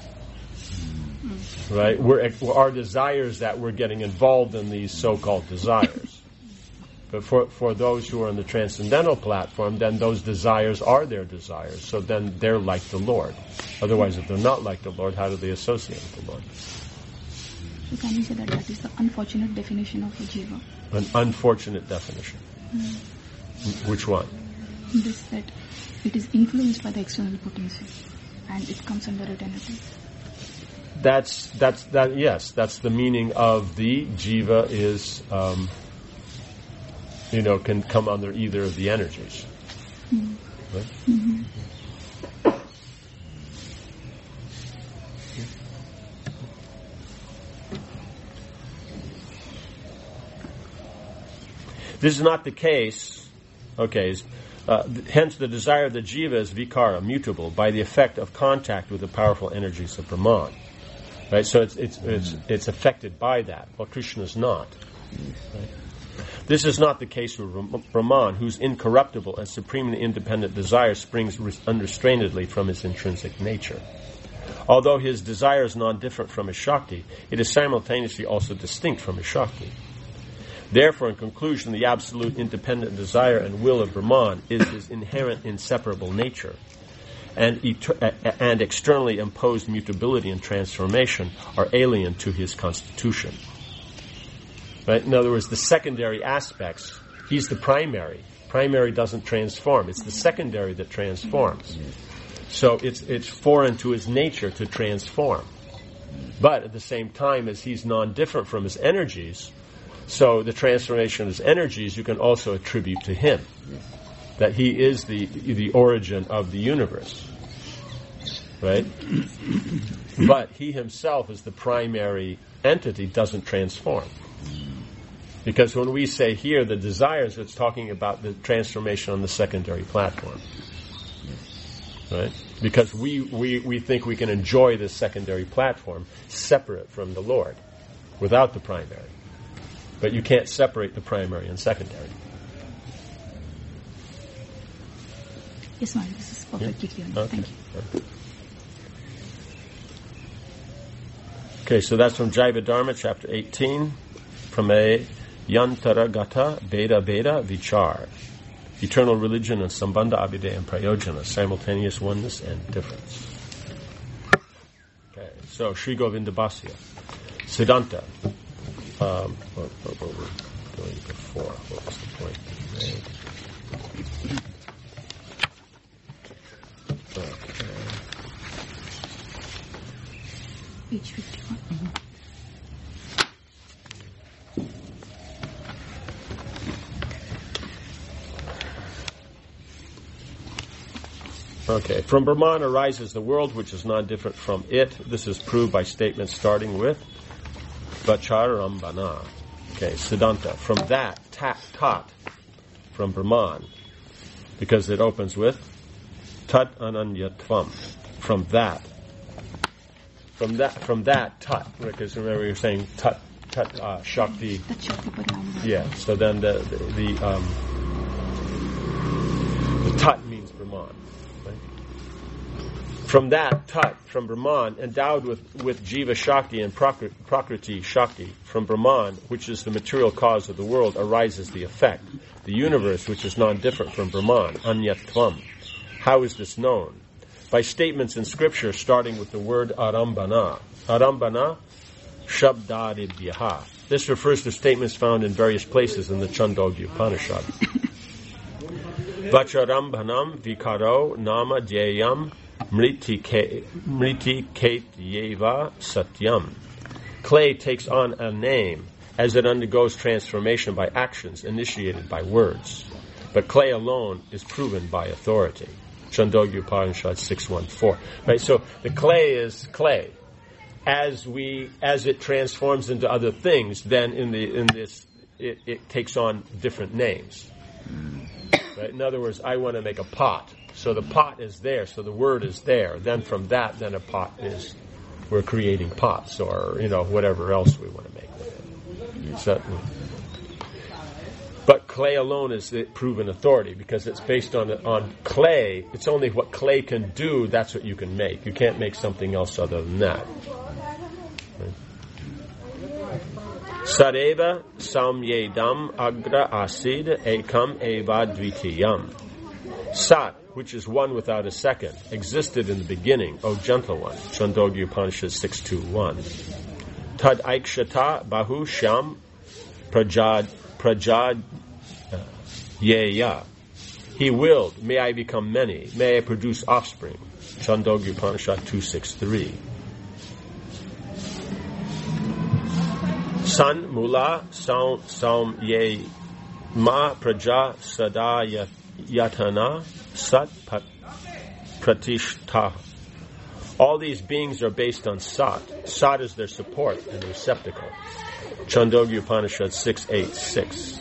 Right? Our desires that we're getting involved in these so-called desires. But for those who are on the transcendental platform, then those desires are their desires. So then they're like the Lord. Otherwise, if they're not like the Lord, how do they associate with the Lord? So can you say that is the unfortunate definition of a jiva? An unfortunate definition. Which one? This, that it is influenced by the external potency, and it comes under eternity. Yes, that's the meaning of the jiva is, can come under either of the energies. Right? Mm-hmm. This is not the case. Okay. Hence, the desire of the jiva is vikara, mutable, by the effect of contact with the powerful energies of Brahman. Right. So it's affected by that. Well, Krishna is not. Right? This is not the case with Brahman, whose incorruptible and supremely independent desire springs unrestrainedly from his intrinsic nature. Although his desire is non-different from his Shakti, it is simultaneously also distinct from his Shakti. Therefore, in conclusion, the absolute independent desire and will of Brahman is his inherent inseparable nature, and externally imposed mutability and transformation are alien to his constitution. Right? In other words, the secondary aspects, he's the primary. Primary doesn't transform. It's the secondary that transforms. So it's foreign to his nature to transform. But at the same time, as he's non-different from his energies, so the transformation of his energies you can also attribute to him. That he is the origin of the universe. Right? But he himself as the primary entity doesn't transform. Because when we say here the desires, it's talking about the transformation on the secondary platform. Right? Because we think we can enjoy this secondary platform separate from the Lord, without the primary. But you can't separate the primary and secondary. Yes, ma'am. This is perfectly clear. Okay. Thank you. Okay, so that's from Jaiva Dharma, chapter 18, from a Yantara Gata Beda Beda Vichar. Eternal religion and Sambandha Abhidaya and Prayojana, simultaneous oneness and difference. Okay, so Sri Govinda Bhasya. Siddhanta. What were we doing before? What was the point being made? Okay. Page 51. Okay, from Brahman arises the world which is non-different from it. This is proved by statements starting with Vacharambana. Okay, Siddhanta. From that, tat, from Brahman, because it opens with Tat Ananyatvam. From that, tat, because remember you're saying tat, Shakti. Tat Shakti Parinam. Yeah, so then the tat means Brahman. From that, tat, from Brahman, endowed with Jiva Shakti and Prakriti Shakti, from Brahman, which is the material cause of the world, arises the effect, the universe which is non-different from Brahman, Anyatvam. How is this known? By statements in Scripture starting with the word Arambana. Arambana, Shabdadibhyaha. This refers to statements found in various places in the Chandogya Upanishad. Vacharambhanam vikaro nama dhyayam mriti ketyeva satyam. Clay takes on a name as it undergoes transformation by actions initiated by words. But clay alone is proven by authority. Chandogya Upanishad 6.1.4. Right, so the clay is clay. As it transforms into other things, then it takes on different names. Right? In other words, I want to make a pot. So the pot is there, so the word is there. Then from that, then a pot is, we're creating pots or, whatever else we want to make with it. So, but clay alone is the proven authority because it's based on clay. It's only what clay can do, that's what you can make. You can't make something else other than that. Right? Sareva samyedam agra asid ekam eva dvitiyam. Sat, which is one without a second, existed in the beginning, O gentle one. Chandogya Upanishad 6.2.1. Tad aikshata bahu sham prajad yeya. He willed, may I become many, may I produce offspring. Chandogya Upanishad 2.6.3. San mula saum ye ma praja sada yatana sat pratishta. All these beings are based on sat. Sat is their support and receptacle. Chandogya Upanishad 6.8.6.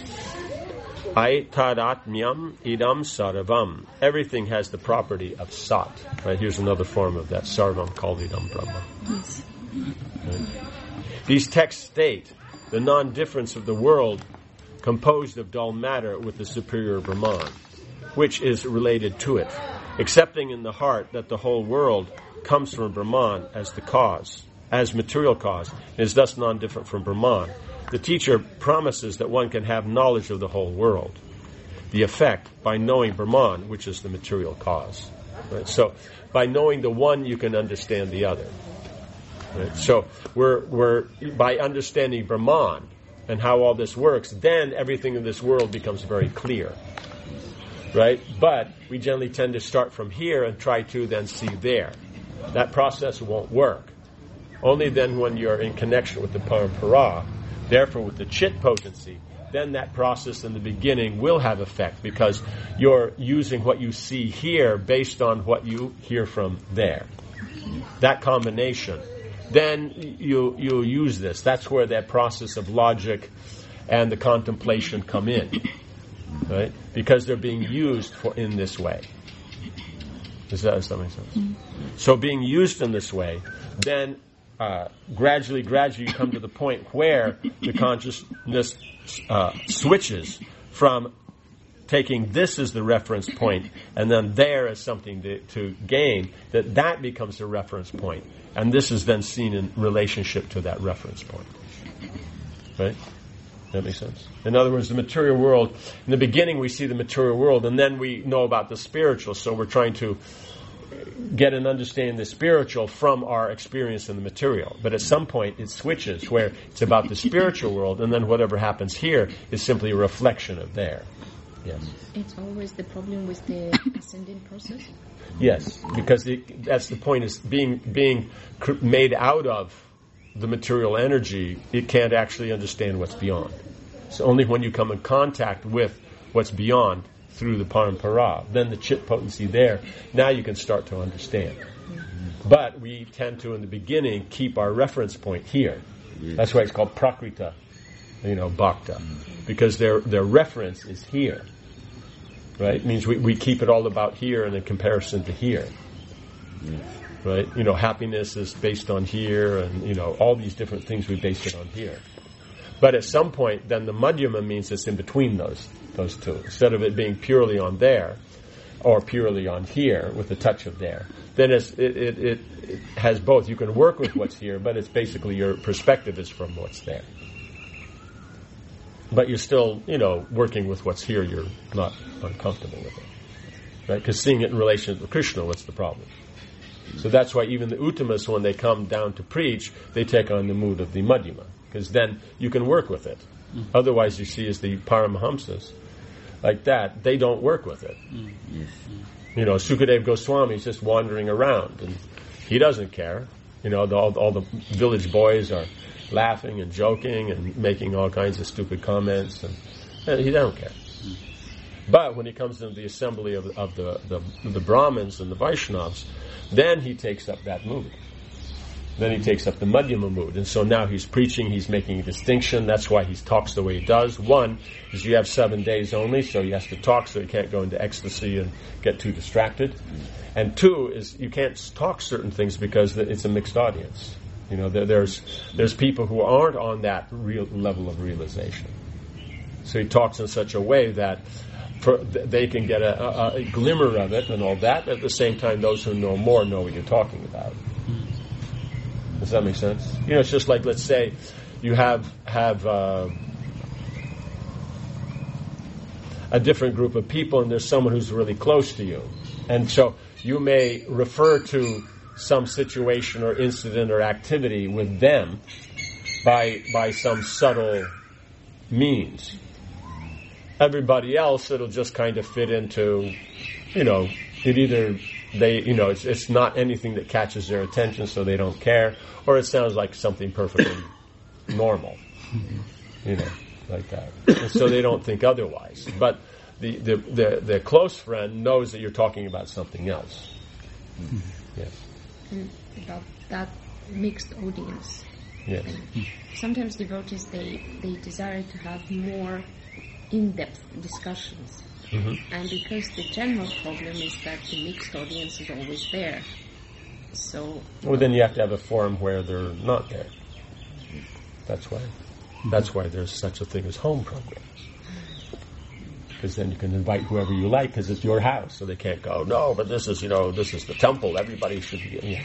Aitadatmyam idam sarvam. Everything has the property of sat. Right, here's another form of that sarvam called idam Brahma. Yes. Right. These texts state the non-difference of the world composed of dull matter with the superior Brahman, which is related to it, accepting in the heart that the whole world comes from Brahman as the cause, as material cause, and is thus non-different from Brahman. The teacher promises that one can have knowledge of the whole world, the effect, by knowing Brahman, which is the material cause. Right? So, by knowing the one, you can understand the other. Right? So, we're by understanding Brahman and how all this works, then everything in this world becomes very clear. Right? But we generally tend to start from here and try to then see there. That process won't work. Only then when you're in connection with the parampara, therefore with the chit potency, then that process in the beginning will have effect because you're using what you see here based on what you hear from there. That combination. Then you use this. That's where that process of logic and the contemplation come in. Right? Because they're being used in this way. Does that make sense? Mm-hmm. So being used in this way, then gradually you come to the point where the consciousness switches from taking this as the reference point and then there as something to gain, that becomes the reference point. And this is then seen in relationship to that reference point. Right? That makes sense? In other words, the material world, in the beginning we see the material world and then we know about the spiritual, so we're trying to get an understanding of the spiritual from our experience in the material. But at some point it switches where it's about the spiritual world and then whatever happens here is simply a reflection of there. Yes. It's always the problem with the ascending process? Yes, because that's the point, is being made out of the material energy, it can't actually understand what's beyond. So only when you come in contact with what's beyond through the parampara, then the chit potency there, now you can start to understand. Mm-hmm. But we tend to, in the beginning, keep our reference point here. Yes. That's why it's called prakrita, bhakta, because their reference is here. Right? It means we keep it all about here and in comparison to here. Yes. Right? Happiness is based on here, and all these different things we base it on here. But at some point, then the madhyama means it's in between those two. Instead of it being purely on there, or purely on here with a touch of there, then it has both. You can work with what's here, but it's basically your perspective is from what's there. But you're still, working with what's here. You're not uncomfortable with it, right? Because seeing it in relation to Krishna, what's the problem? So that's why even the Uttamas, when they come down to preach, they take on the mood of the Madhyama, because then you can work with it. Mm-hmm. Otherwise, you see, as the Paramahamsas, like that, they don't work with it. Yes. You know, Sukadeva Goswami is just wandering around, and he doesn't care. You know, all the village boys are laughing and joking and making all kinds of stupid comments, and he don't care. But when he comes into the assembly of the Brahmins and the Vaishnavas, then he takes up that mood. Then he takes up the Madhyama mood. And so now he's preaching, he's making a distinction. That's why he talks the way he does. One is you have 7 days only, so he has to talk so he can't go into ecstasy and get too distracted. And two is you can't talk certain things because it's a mixed audience. You know, there's people who aren't on that real level of realization. So he talks in such a way that they can get a glimmer of it and all that. At the same time, those who know more know what you're talking about. Does that make sense? You know, it's just like, let's say you have a different group of people and there's someone who's really close to you. And so you may refer to some situation or incident or activity with them by some subtle means. Everybody else, it'll just kind of fit into, you know, it's not anything that catches their attention, so they don't care, or it sounds like something perfectly normal, you know, like that. And so they don't think otherwise. But the close friend knows that you're talking about something else. Yes. And about that mixed audience. Yes. Sometimes devotees they desire to have more in-depth discussions. Mm-hmm. And because the general problem is that the mixed audience is always there. So... Well, then you have to have a forum where they're not there. That's why. That's why there's such a thing as home programs. Because then you can invite whoever you like, because it's your house, so they can't go, no, but this is the temple, everybody should be... Yeah.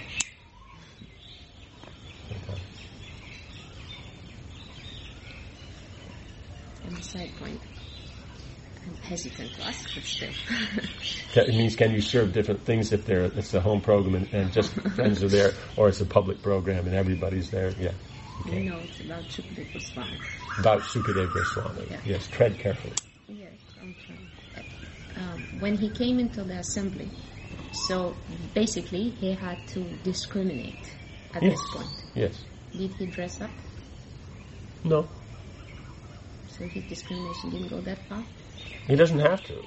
On a side point, I'm hesitant to ask, but still. It means, can you serve different things if it's a home program and just friends are there, or it's a public program and everybody's there? Yeah. Okay. No, it's about Sukadeva Goswami. About Sukadeva Goswami. Yeah. Yes, tread carefully. Yes, I'm trying. When he came into the assembly, so basically he had to discriminate at this point. Yes. Did he dress up? No. So his discrimination didn't go that far? He doesn't have to.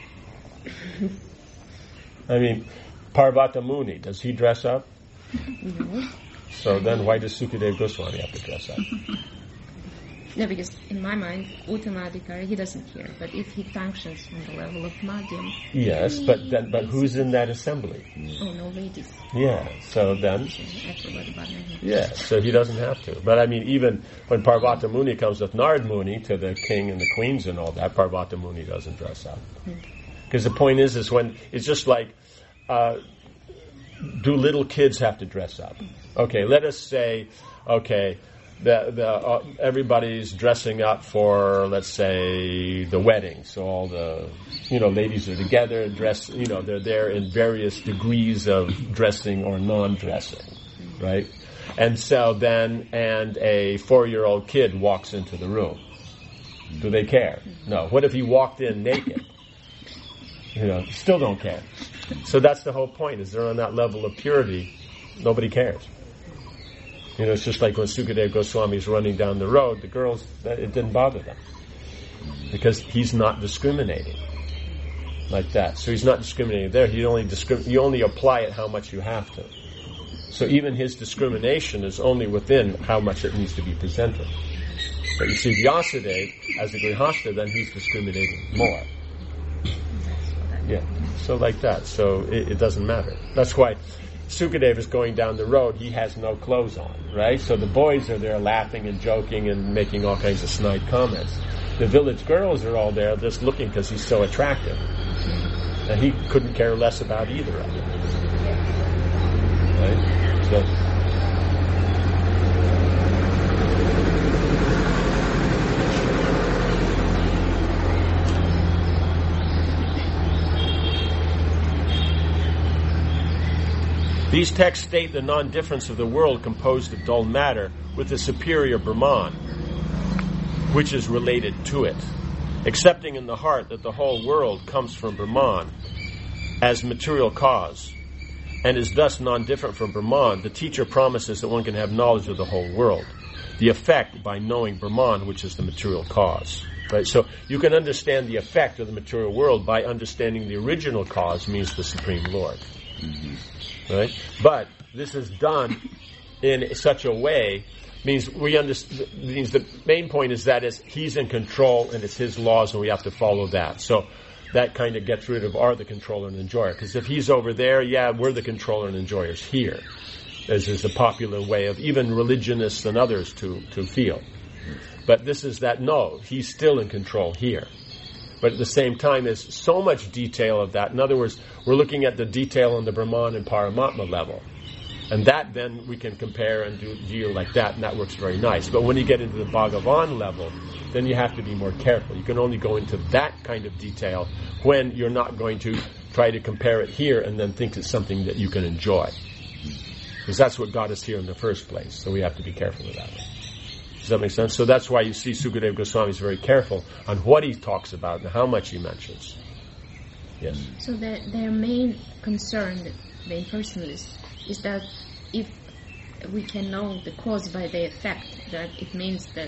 I mean, Parvata Muni, does he dress up? No. So then why does Sukadeva Goswami have to dress up? No, because in my mind, Uttamadhikari, he doesn't care. But if he functions on the level of Madhyam... Yes, but who's in that assembly? Oh, no ladies. Yeah, so then... I forgot about that. Yeah, so he doesn't have to. But I mean, even when Parvata Muni comes with Narad Muni to the king and the queens and all that, Parvata Muni doesn't dress up. Because the point is when... It's just like... do little kids have to dress up? Okay, let us say... Okay... everybody's dressing up for, let's say, the wedding. So all the, ladies are together, dressed, they're there in various degrees of dressing or non-dressing, right? And so then, a 4-year-old kid walks into the room. Do they care? No. What if he walked in naked? Still don't care. So that's the whole point, is they're on that level of purity, nobody cares. It's just like when Sukadeva Goswami is running down the road, the girls, it didn't bother them. Because he's not discriminating like that. So he's not discriminating there. You only apply it how much you have to. So even his discrimination is only within how much it needs to be presented. But you see, Vyasadeva, as a Grihastha, then he's discriminating more. Yeah, so like that. So it doesn't matter. That's why Sukadeva is going down the road, he has no clothes on, right? So the boys are there laughing and joking and making all kinds of snide comments. The village girls are all there just looking because he's so attractive. And he couldn't care less about either of them. Right? So... These texts state the non-difference of the world composed of dull matter with the superior Brahman, which is related to it. Accepting in the heart that the whole world comes from Brahman as material cause and is thus non-different from Brahman, the teacher promises that one can have knowledge of the whole world, the effect by knowing Brahman, which is the material cause. Right? So you can understand the effect of the material world by understanding the original cause, means the Supreme Lord. Mm-hmm. Right? But this is done in such a way, means the main point is that he's in control and it's his laws and we have to follow that. So that kind of gets rid of the controller and enjoyer. Because if he's over there, we're the controller and enjoyers here. As is the popular way of even religionists and others to feel. But this is that, no, he's still in control here. But at the same time, there's so much detail of that. In other words, we're looking at the detail on the Brahman and Paramatma level. And that then we can compare and deal like that, and that works very nice. But when you get into the Bhagavan level, then you have to be more careful. You can only go into that kind of detail when you're not going to try to compare it here and then think it's something that you can enjoy. Because that's what got us here in the first place. So we have to be careful of that. Does that make sense? So that's why you see Sukadeva Goswami is very careful on what he talks about and how much he mentions. Yes? So their main concern, the main personalists, is that if we can know the cause by the effect, that it means that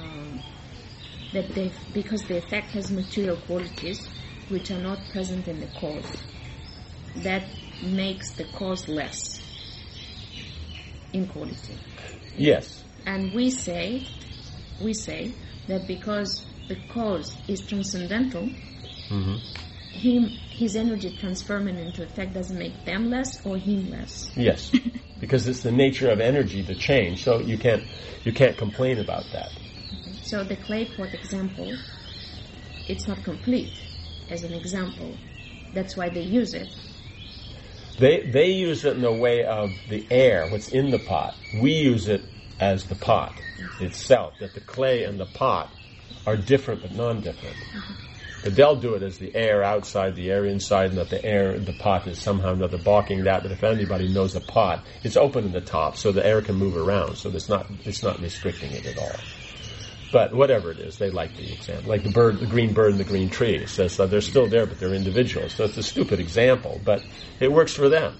because the effect has material qualities which are not present in the cause, that makes the cause less in quality. Yes. And we say that because the cause is transcendental, mm-hmm. His energy transforming into effect doesn't make them less or him less. Yes, because it's the nature of energy to change, so you can't complain about that. Okay. So the clay pot example, it's not complete as an example. That's why they use it. They use it in the way of the air, what's in the pot. We use it as the pot itself, that the clay and the pot are different but non-different. Mm-hmm. But they'll do it as the air outside, the air inside, and that the air in the pot is somehow or another blocking that. But if anybody knows a pot, it's open in the top, so the air can move around, so it's not restricting it at all. But whatever it is, they like the example. Like the green bird and the green tree. It says they're still there, but they're individuals. So it's a stupid example, but it works for them.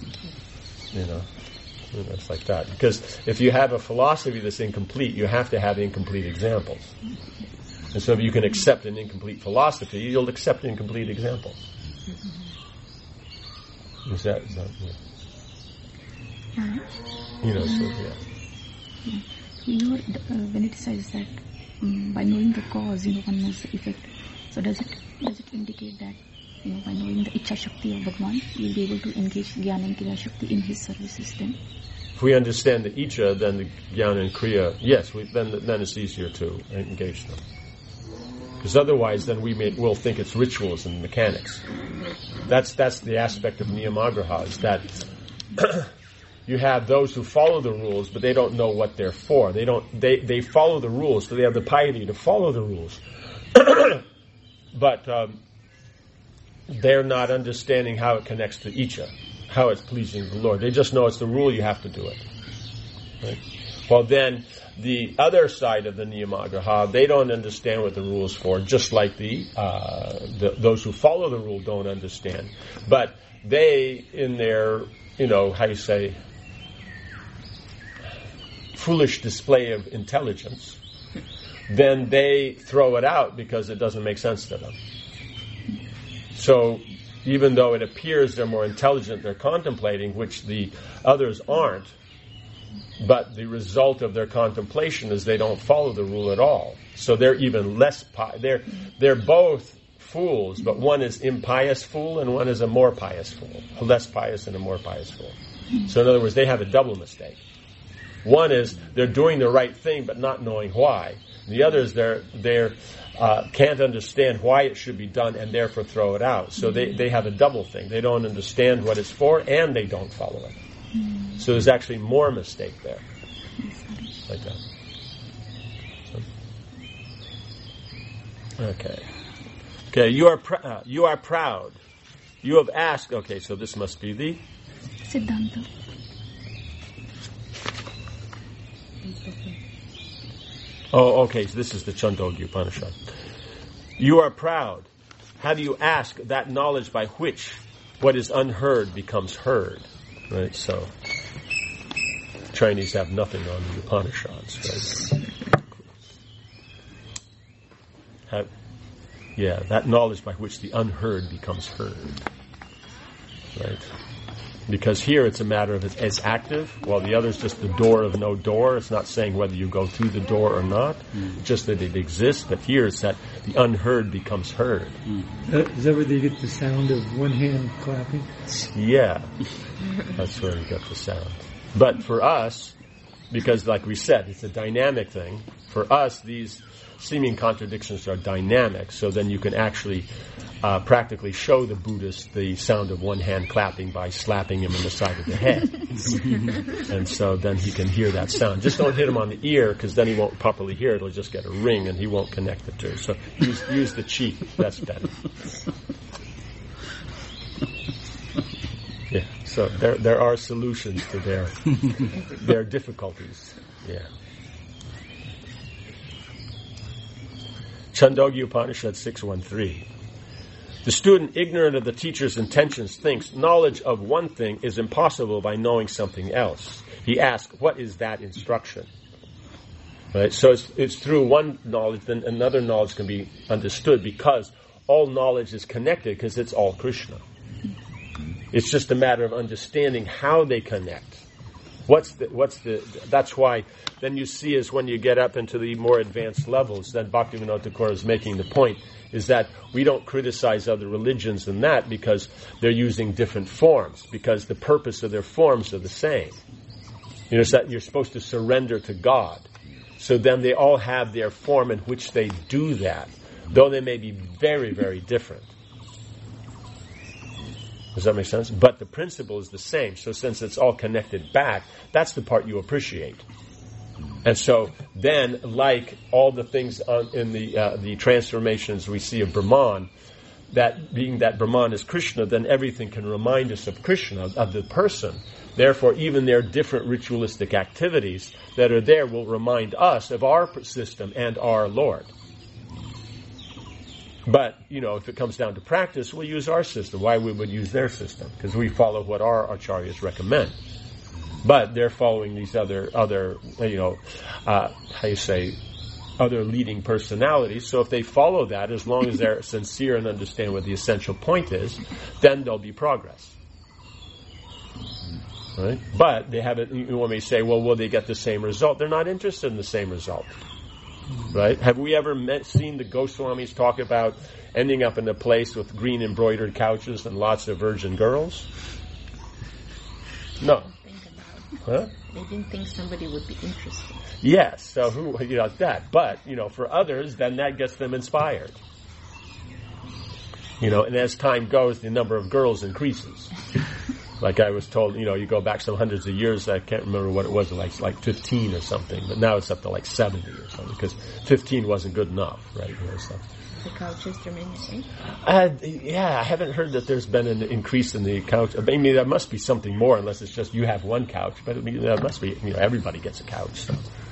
It's like that. Because if you have a philosophy that's incomplete, you have to have incomplete examples. And so if you can accept an incomplete philosophy, you'll accept incomplete examples. Is that When it says that by knowing the cause, one knows the effect. So does it indicate that by knowing the Ichha Shakti of Bhagwan, you'll be able to engage Jnana and Kriya Shakti in his services then? If we understand the Ichha, then the Jnana and Kriya, yes, then it's easier to engage them. Because otherwise, then we'll think it's rituals and mechanics. That's the aspect of Niyamagraha, is that you have those who follow the rules, but they don't know what they're for. They follow the rules, so they have the piety to follow the rules. But they're not understanding how it connects to Ichha, how it's pleasing to the Lord. They just know it's the rule, you have to do it. Right? Well, then, the other side of the Niyamagraha, they don't understand what the rule is for, just like those who follow the rule don't understand. But they, in their, foolish display of intelligence, then they throw it out because it doesn't make sense to them. So, even though it appears they're more intelligent, they're contemplating, which the others aren't, but the result of their contemplation is they don't follow the rule at all. So they're even less they're both fools, but one is impious fool and one is a more pious fool. A less pious and a more pious fool. So in other words, they have a double mistake. One is they're doing the right thing but not knowing why. The other is they're can't understand why it should be done and therefore throw it out. So they have a double thing. They don't understand what it's for and they don't follow it. So there's actually more mistake there. Like that. Okay, you are proud. You have asked. Okay, so this must be the Siddhanta. Oh, okay, so this is the Chandogya Upanishad. You are proud. Have you asked that knowledge by which what is unheard becomes heard? Right? So, Chinese have nothing on the Upanishads, right? That knowledge by which the unheard becomes heard. Right? Because here it's a matter of it's active, while the other is just the door of no door. It's not saying whether you go through the door or not, just that it exists. But here it's that the unheard becomes heard. Is that where they get the sound of one hand clapping? Yeah, that's where you get the sound. But for us, because like we said, it's a dynamic thing, for us these seeming contradictions are dynamic, so then you can actually practically show the Buddhist the sound of one hand clapping by slapping him in the side of the head. And so then he can hear that sound. Just don't hit him on the ear, because then he won't properly hear it. It'll just get a ring and he won't connect the two. So use the cheek. That's better. Yeah. So there are solutions to their difficulties. Yeah. Chandogya Upanishad 6.1.3. The student, ignorant of the teacher's intentions, thinks knowledge of one thing is impossible by knowing something else. He asks, what is that instruction? Right? So it's through one knowledge, then another knowledge can be understood, because all knowledge is connected, because it's all Krishna. It's just a matter of understanding how they connect. That's why then you see is when you get up into the more advanced levels, then Bhaktivinoda Thakur is making the point, is that we don't criticize other religions in that because they're using different forms, because the purpose of their forms are the same. You know, it's that you're supposed to surrender to God. So then they all have their form in which they do that, though they may be very, very different. Does that make sense? But the principle is the same. So since it's all connected back, that's the part you appreciate. And so then, like all the things in the transformations we see of Brahman, that being that Brahman is Krishna, then everything can remind us of Krishna, of the person. Therefore, even their different ritualistic activities that are there will remind us of our system and our Lord. But, you know, if it comes down to practice, we'll use our system. Why we would use their system? Because we follow what our acharyas recommend. But they're following these other other leading personalities. So if they follow that, as long as they're sincere and understand what the essential point is, then there'll be progress. Right? But they haven't, when we say, well, will they get the same result? They're not interested in the same result. Right? Have we ever seen the Goswamis talk about ending up in a place with green embroidered couches and lots of virgin girls? No. Huh? They didn't think somebody would be interested. Yes, so who that? But for others, then that gets them inspired. And as time goes, the number of girls increases. Like I was told, you go back some hundreds of years, I can't remember what it was, like 15 or something, but now it's up to like 70 or something, because 15 wasn't good enough, right? So. The couches remain the same? I haven't heard that there's been an increase in the couch. I mean, there must be something more, unless it's just you have one couch, but there must be, everybody gets a couch. So.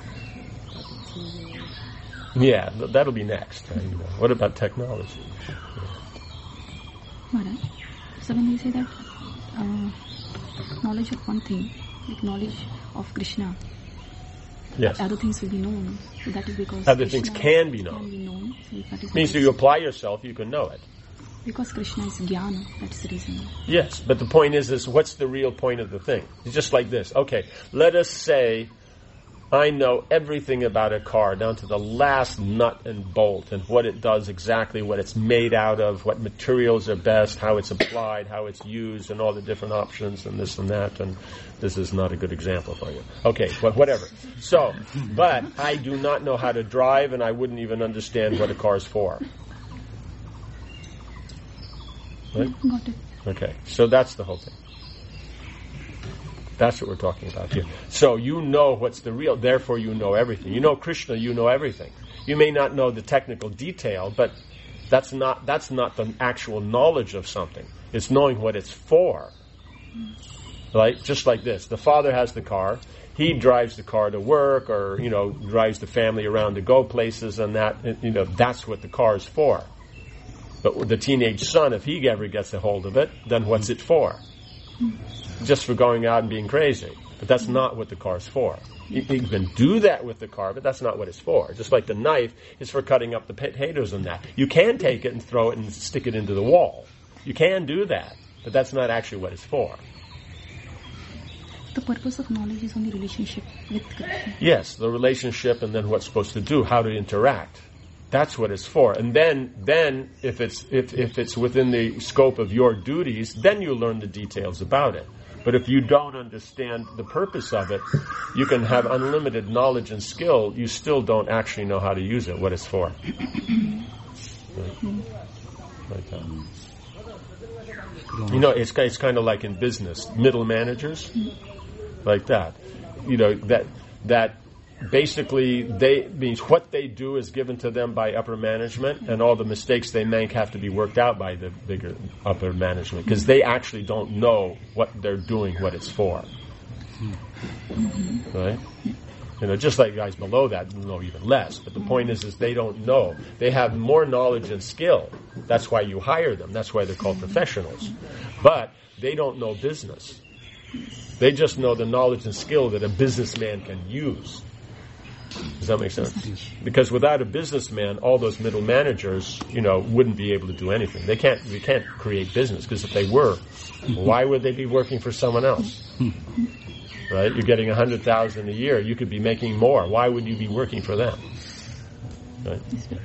Yeah, that'll be next. What about technology? Maharaj, so when we say that knowledge of one thing, like knowledge of Krishna, yes, other things will be known. So that is because other Krishna things can be known. So that is means if you apply yourself, you can know it. Because Krishna is jnana, that's the reason. Yes, but the point is what's the real point of the thing? It's just like this. Okay, let us say I know everything about a car, down to the last nut and bolt, and what it does exactly, what it's made out of, what materials are best, how it's applied, how it's used, and all the different options, and this and that, and this is not a good example for you. Okay, but whatever. So, but I do not know how to drive, and I wouldn't even understand what a car is for. Right? Got it. Okay, so that's the whole thing. That's what we're talking about here. So you know what's the real, therefore you know everything. You know Krishna, you know everything. You may not know the technical detail, but that's not the actual knowledge of something. It's knowing what it's for. Right? Just like this. The father has the car. He drives the car to work, or, drives the family around to go places, and that, that's what the car is for. But the teenage son, if he ever gets a hold of it, then what's it for? Just for going out and being crazy. But that's not what the car's for. You can do that with the car, but that's not what it's for. Just like the knife is for cutting up the potatoes and that. You can take it and throw it and stick it into the wall. You can do that, but that's not actually what it's for. The purpose of knowledge is only relationship with Krishna. Yes, the relationship and then what's supposed to do, how to interact. That's what it's for. And then if it's within the scope of your duties, then you learn the details about it. But if you don't understand the purpose of it, you can have unlimited knowledge and skill. You still don't actually know how to use it, what it's for. Right? Like that. You know, it's kind of like in business, middle managers, like that. You know, that basically means what they do is given to them by upper management, and all the mistakes they make have to be worked out by the bigger upper management, because they actually don't know what they're doing, what it's for. Right? You know, just like guys below that know even less. But the point is they don't know. They have more knowledge and skill. That's why you hire them. That's why they're called professionals. But they don't know business. They just know the knowledge and skill that a businessman can use. Does that make sense? Because without a businessman, all those middle managers, you know, wouldn't be able to do anything. They can't create business, because if they were, why would they be working for someone else? Right? You're getting $100,000 a year. You could be making more. Why would you be working for them? Right?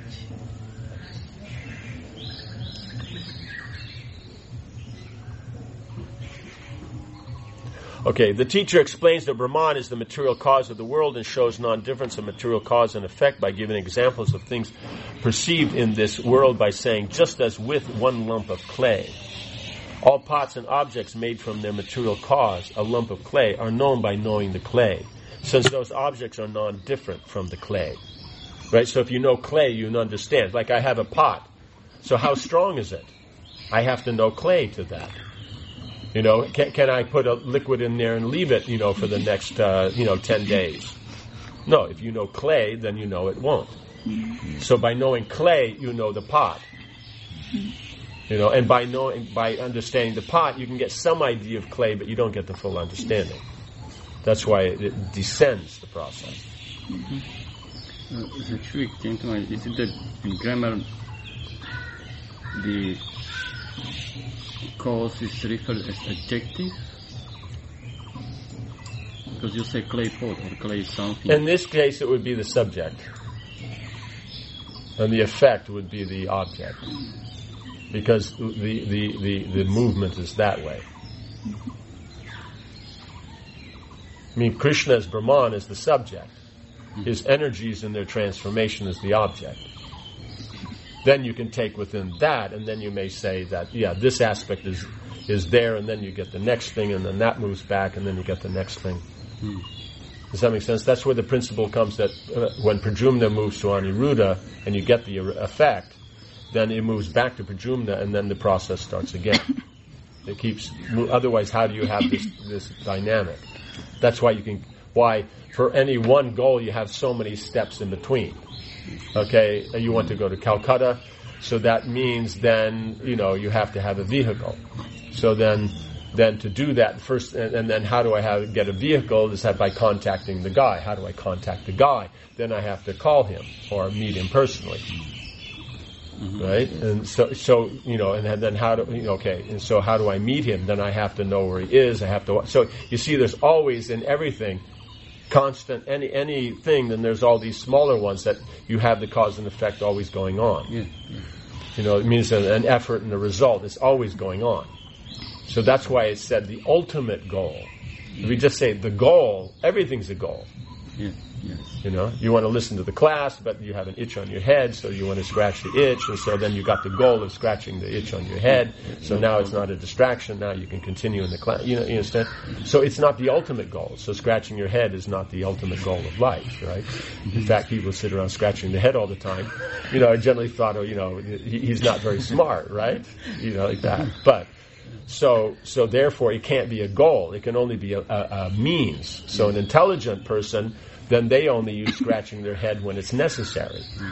Okay, the teacher explains that Brahman is the material cause of the world and shows non-difference of material cause and effect by giving examples of things perceived in this world by saying, just as with one lump of clay, all pots and objects made from their material cause, a lump of clay, are known by knowing the clay, since those objects are non-different from the clay. Right? So if you know clay, you understand. Like I have a pot. So how strong is it? I have to know clay to that. You know, can I put a liquid in there and leave it, you know, for the next, 10 days? No, if you know clay, then you know it won't. So by knowing clay, you know the pot. You know, and by understanding the pot, you can get some idea of clay, but you don't get the full understanding. That's why it descends the process. The trick came to mind. Is it that in grammar, the cause is referred as adjective? Because you say clay pot or clay something. In this case, it would be the subject. And the effect would be the object. Because the movement is that way. I mean, Krishna as Brahman is the subject. His energies and their transformation is the object. Then you can take within that, and then you may say that, yeah, this aspect is there, and then you get the next thing, and then that moves back, and then you get the next thing. Does that make sense? That's where the principle comes that when Pradyumna moves to Aniruddha, and you get the effect, then it moves back to Pradyumna, and then the process starts again. It keeps. Otherwise, how do you have this dynamic? That's why for any one goal you have so many steps in between. Okay, you want to go to Calcutta, so that means then you have to have a vehicle. So then to do that first, and then how do I get a vehicle? Is that by contacting the guy? How do I contact the guy? Then I have to call him or meet him personally. Right? And so and then how do and so how do I meet him? Then I have to know where he is. So you see, there's always in everything constant anything. Then there's all these smaller ones that you have the cause and effect always going on. It means an effort and a result is always going on. So that's why it said the ultimate goal. If we just say the goal, everything's a goal. You want to listen to the class, but you have an itch on your head, so you want to scratch the itch, and so then you got the goal of scratching the itch on your head. So now it's not a distraction. Now you can continue in the class. You understand? So it's not the ultimate goal. So scratching your head is not the ultimate goal of life, right? In fact, people sit around scratching their head all the time. I generally thought, he's not very smart, right? Like that. But so therefore, it can't be a goal. It can only be a means. So an intelligent person, then they only use scratching their head when it's necessary.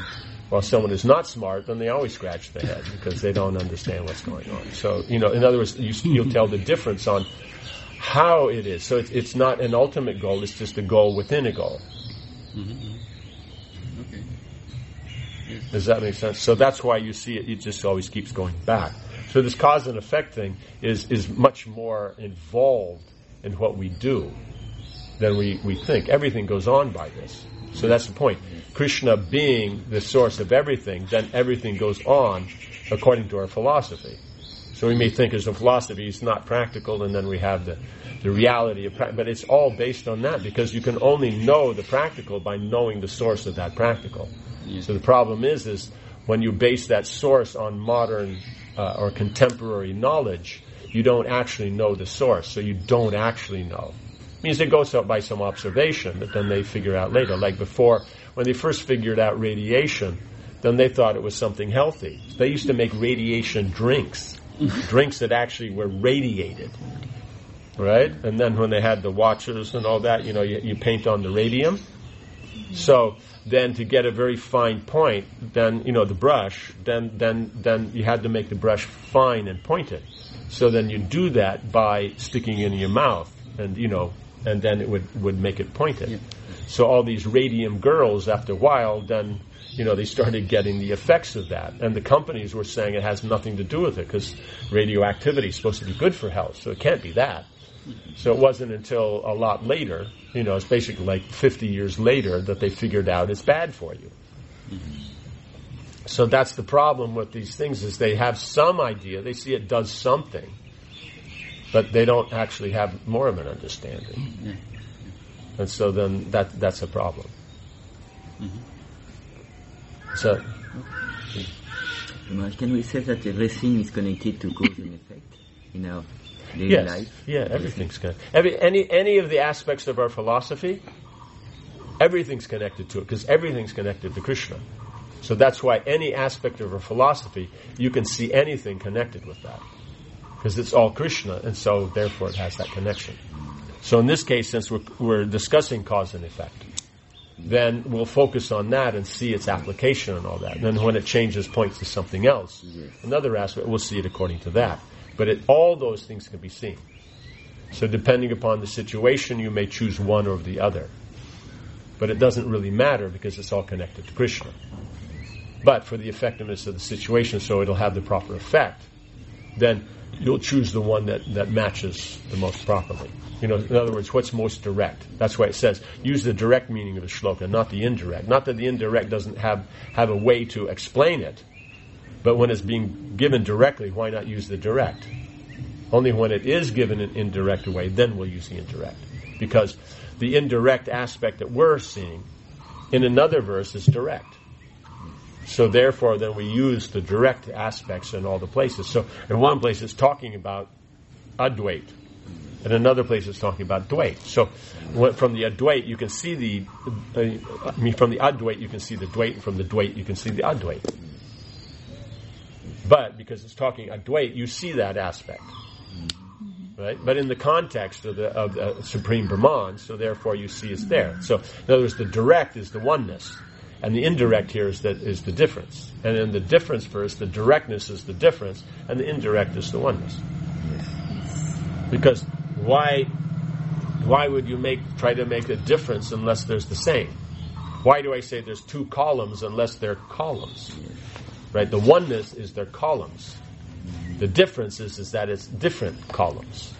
While someone is not smart, then they always scratch their head because they don't understand what's going on. So, in other words, you'll tell the difference on how it is. So it's not an ultimate goal, it's just a goal within a goal. Mm-hmm. Okay. Yes. Does that make sense? So that's why you see it just always keeps going back. So this cause and effect thing is much more involved in what we do than we think. Everything goes on by this. So that's the point. Krishna being the source of everything, then everything goes on according to our philosophy. So we may think as a philosophy it's not practical, and then we have the reality of but it's all based on that, because you can only know the practical by knowing the source of that practical. Yes. So the problem is when you base that source on modern or contemporary knowledge, you don't actually know the source, so you don't actually know. It means it goes out by some observation that then they figure out later. Like before, when they first figured out radiation, then they thought it was something healthy. They used to make radiation drinks that actually were radiated, right? And then when they had the watches and all that, you paint on the radium. So then to get a very fine point, then, the brush, then you had to make the brush fine and pointed. So then you do that by sticking it in your mouth, and, and then it would make it pointed. Yeah. So all these radium girls, after a while, then, they started getting the effects of that. And the companies were saying it has nothing to do with it, because radioactivity is supposed to be good for health, so it can't be that. So it wasn't until a lot later, it's basically like 50 years later, that they figured out it's bad for you. Mm-hmm. So that's the problem with these things, is they have some idea, they see it does something, but they don't actually have more of an understanding. Mm-hmm. And so then that's a problem. Mm-hmm. So, can we say that everything is connected to cause and effect in our daily life? Yeah, everything's connected. Any of the aspects of our philosophy, everything's connected to it, because everything's connected to Krishna. So that's why any aspect of our philosophy, you can see anything connected with that, because it's all Krishna, and so therefore it has that connection. So in this case, since we're discussing cause and effect, then we'll focus on that and see its application and all that. And then when it changes points to something else, another aspect, we'll see it according to that. But all those things can be seen. So depending upon the situation, you may choose one or the other. But it doesn't really matter, because it's all connected to Krishna. But for the effectiveness of the situation, so it'll have the proper effect, then you'll choose the one that matches the most properly. In other words, what's most direct. That's why it says, use the direct meaning of the shloka, not the indirect. Not that the indirect doesn't have a way to explain it, but when it's being given directly, why not use the direct? Only when it is given in an indirect way, then we'll use the indirect. Because the indirect aspect that we're seeing in another verse is direct. So therefore, then we use the direct aspects in all the places. So in one place it's talking about Advait. In another place it's talking about Dvait. So from the Advait you can see from the Advait you can see the Dvait, and from the Dvait you can see the Advait. But because it's talking Advait, you see that aspect. Right? But in the context of the Supreme Brahman, so therefore you see it's there. So in other words, the direct is the oneness, and the indirect here is the difference. And in the difference verse, the directness is the difference, and the indirect is the oneness. Because why would you try to make a difference unless there's the same? Why do I say there's two columns unless they're columns? Right? The oneness is their columns. The difference is that it's different columns.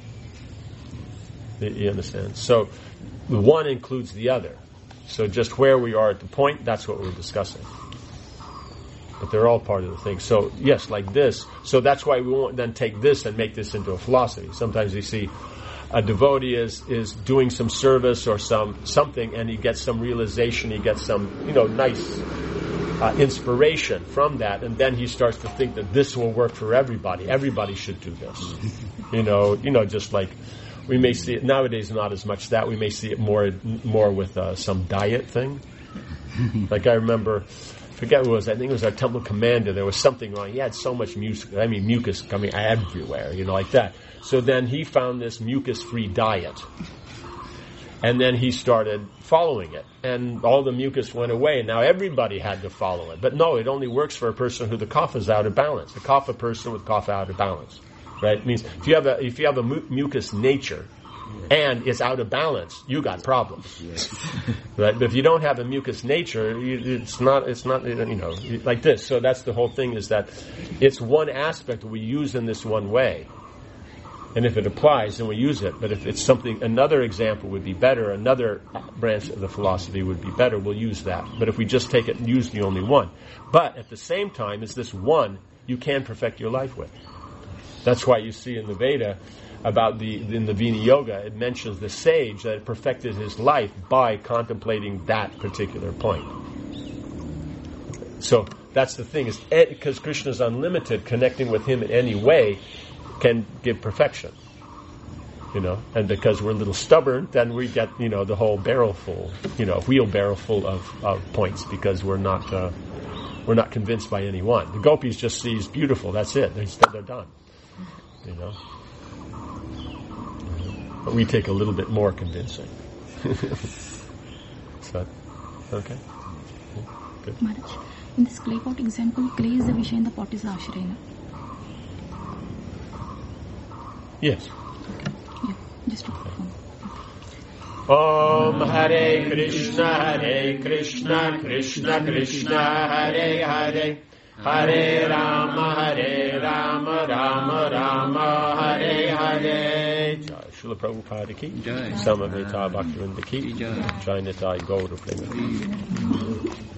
You understand? So the one includes the other. So just where we are at the point, that's what we're discussing. But they're all part of the thing. So yes, like this. So that's why we won't then take this and make this into a philosophy. Sometimes you see a devotee is doing some service or something, and he gets some realization, he gets some nice inspiration from that, and then he starts to think that this will work for everybody. Everybody should do this. Just like we may see it nowadays, not as much that we may see it more with some diet thing. Like I remember, forget what it was. I think it was our temple commander. There was something wrong. He had so much mucus coming everywhere, like that. So then he found this mucus-free diet. And then he started following it, and all the mucus went away, and now everybody had to follow it. But no, it only works for a person who the kapha is out of balance. A kapha person with kapha out of balance, right? It means if you have a mucus nature and it's out of balance, you got problems, right? But if you don't have a mucus nature, it's not like this. So that's the whole thing, is that it's one aspect we use in this one way. And if it applies, then we use it. But if it's something, another example would be better, another branch of the philosophy would be better, we'll use that. But if we just take it and use the only one. But at the same time, is this one you can perfect your life with. That's why you see in the Veda, in the Vina Yoga, it mentions the sage that perfected his life by contemplating that particular point. So that's the thing, is because Krishna is unlimited, connecting with him in any way can give perfection, and because we're a little stubborn, then we get, the whole barrel full, wheelbarrow full of points, because we're not convinced by any one. The gopis just sees beautiful, that's it, they're done, But we take a little bit more convincing. So, okay. Good. Maharaj, in this clay pot example, clay is the Vishay and the pot is the Ashrayana. Yes. Okay. Yeah, just to confirm. Om Hare Krishna, Krishna Krishna, Hare Hare, Hare Rama, Rama Rama, Hare Hare. Jai Srila Prabhupada ki, Samaveta Bhaktivinoda ki, Jai Nitai Gaura Prema.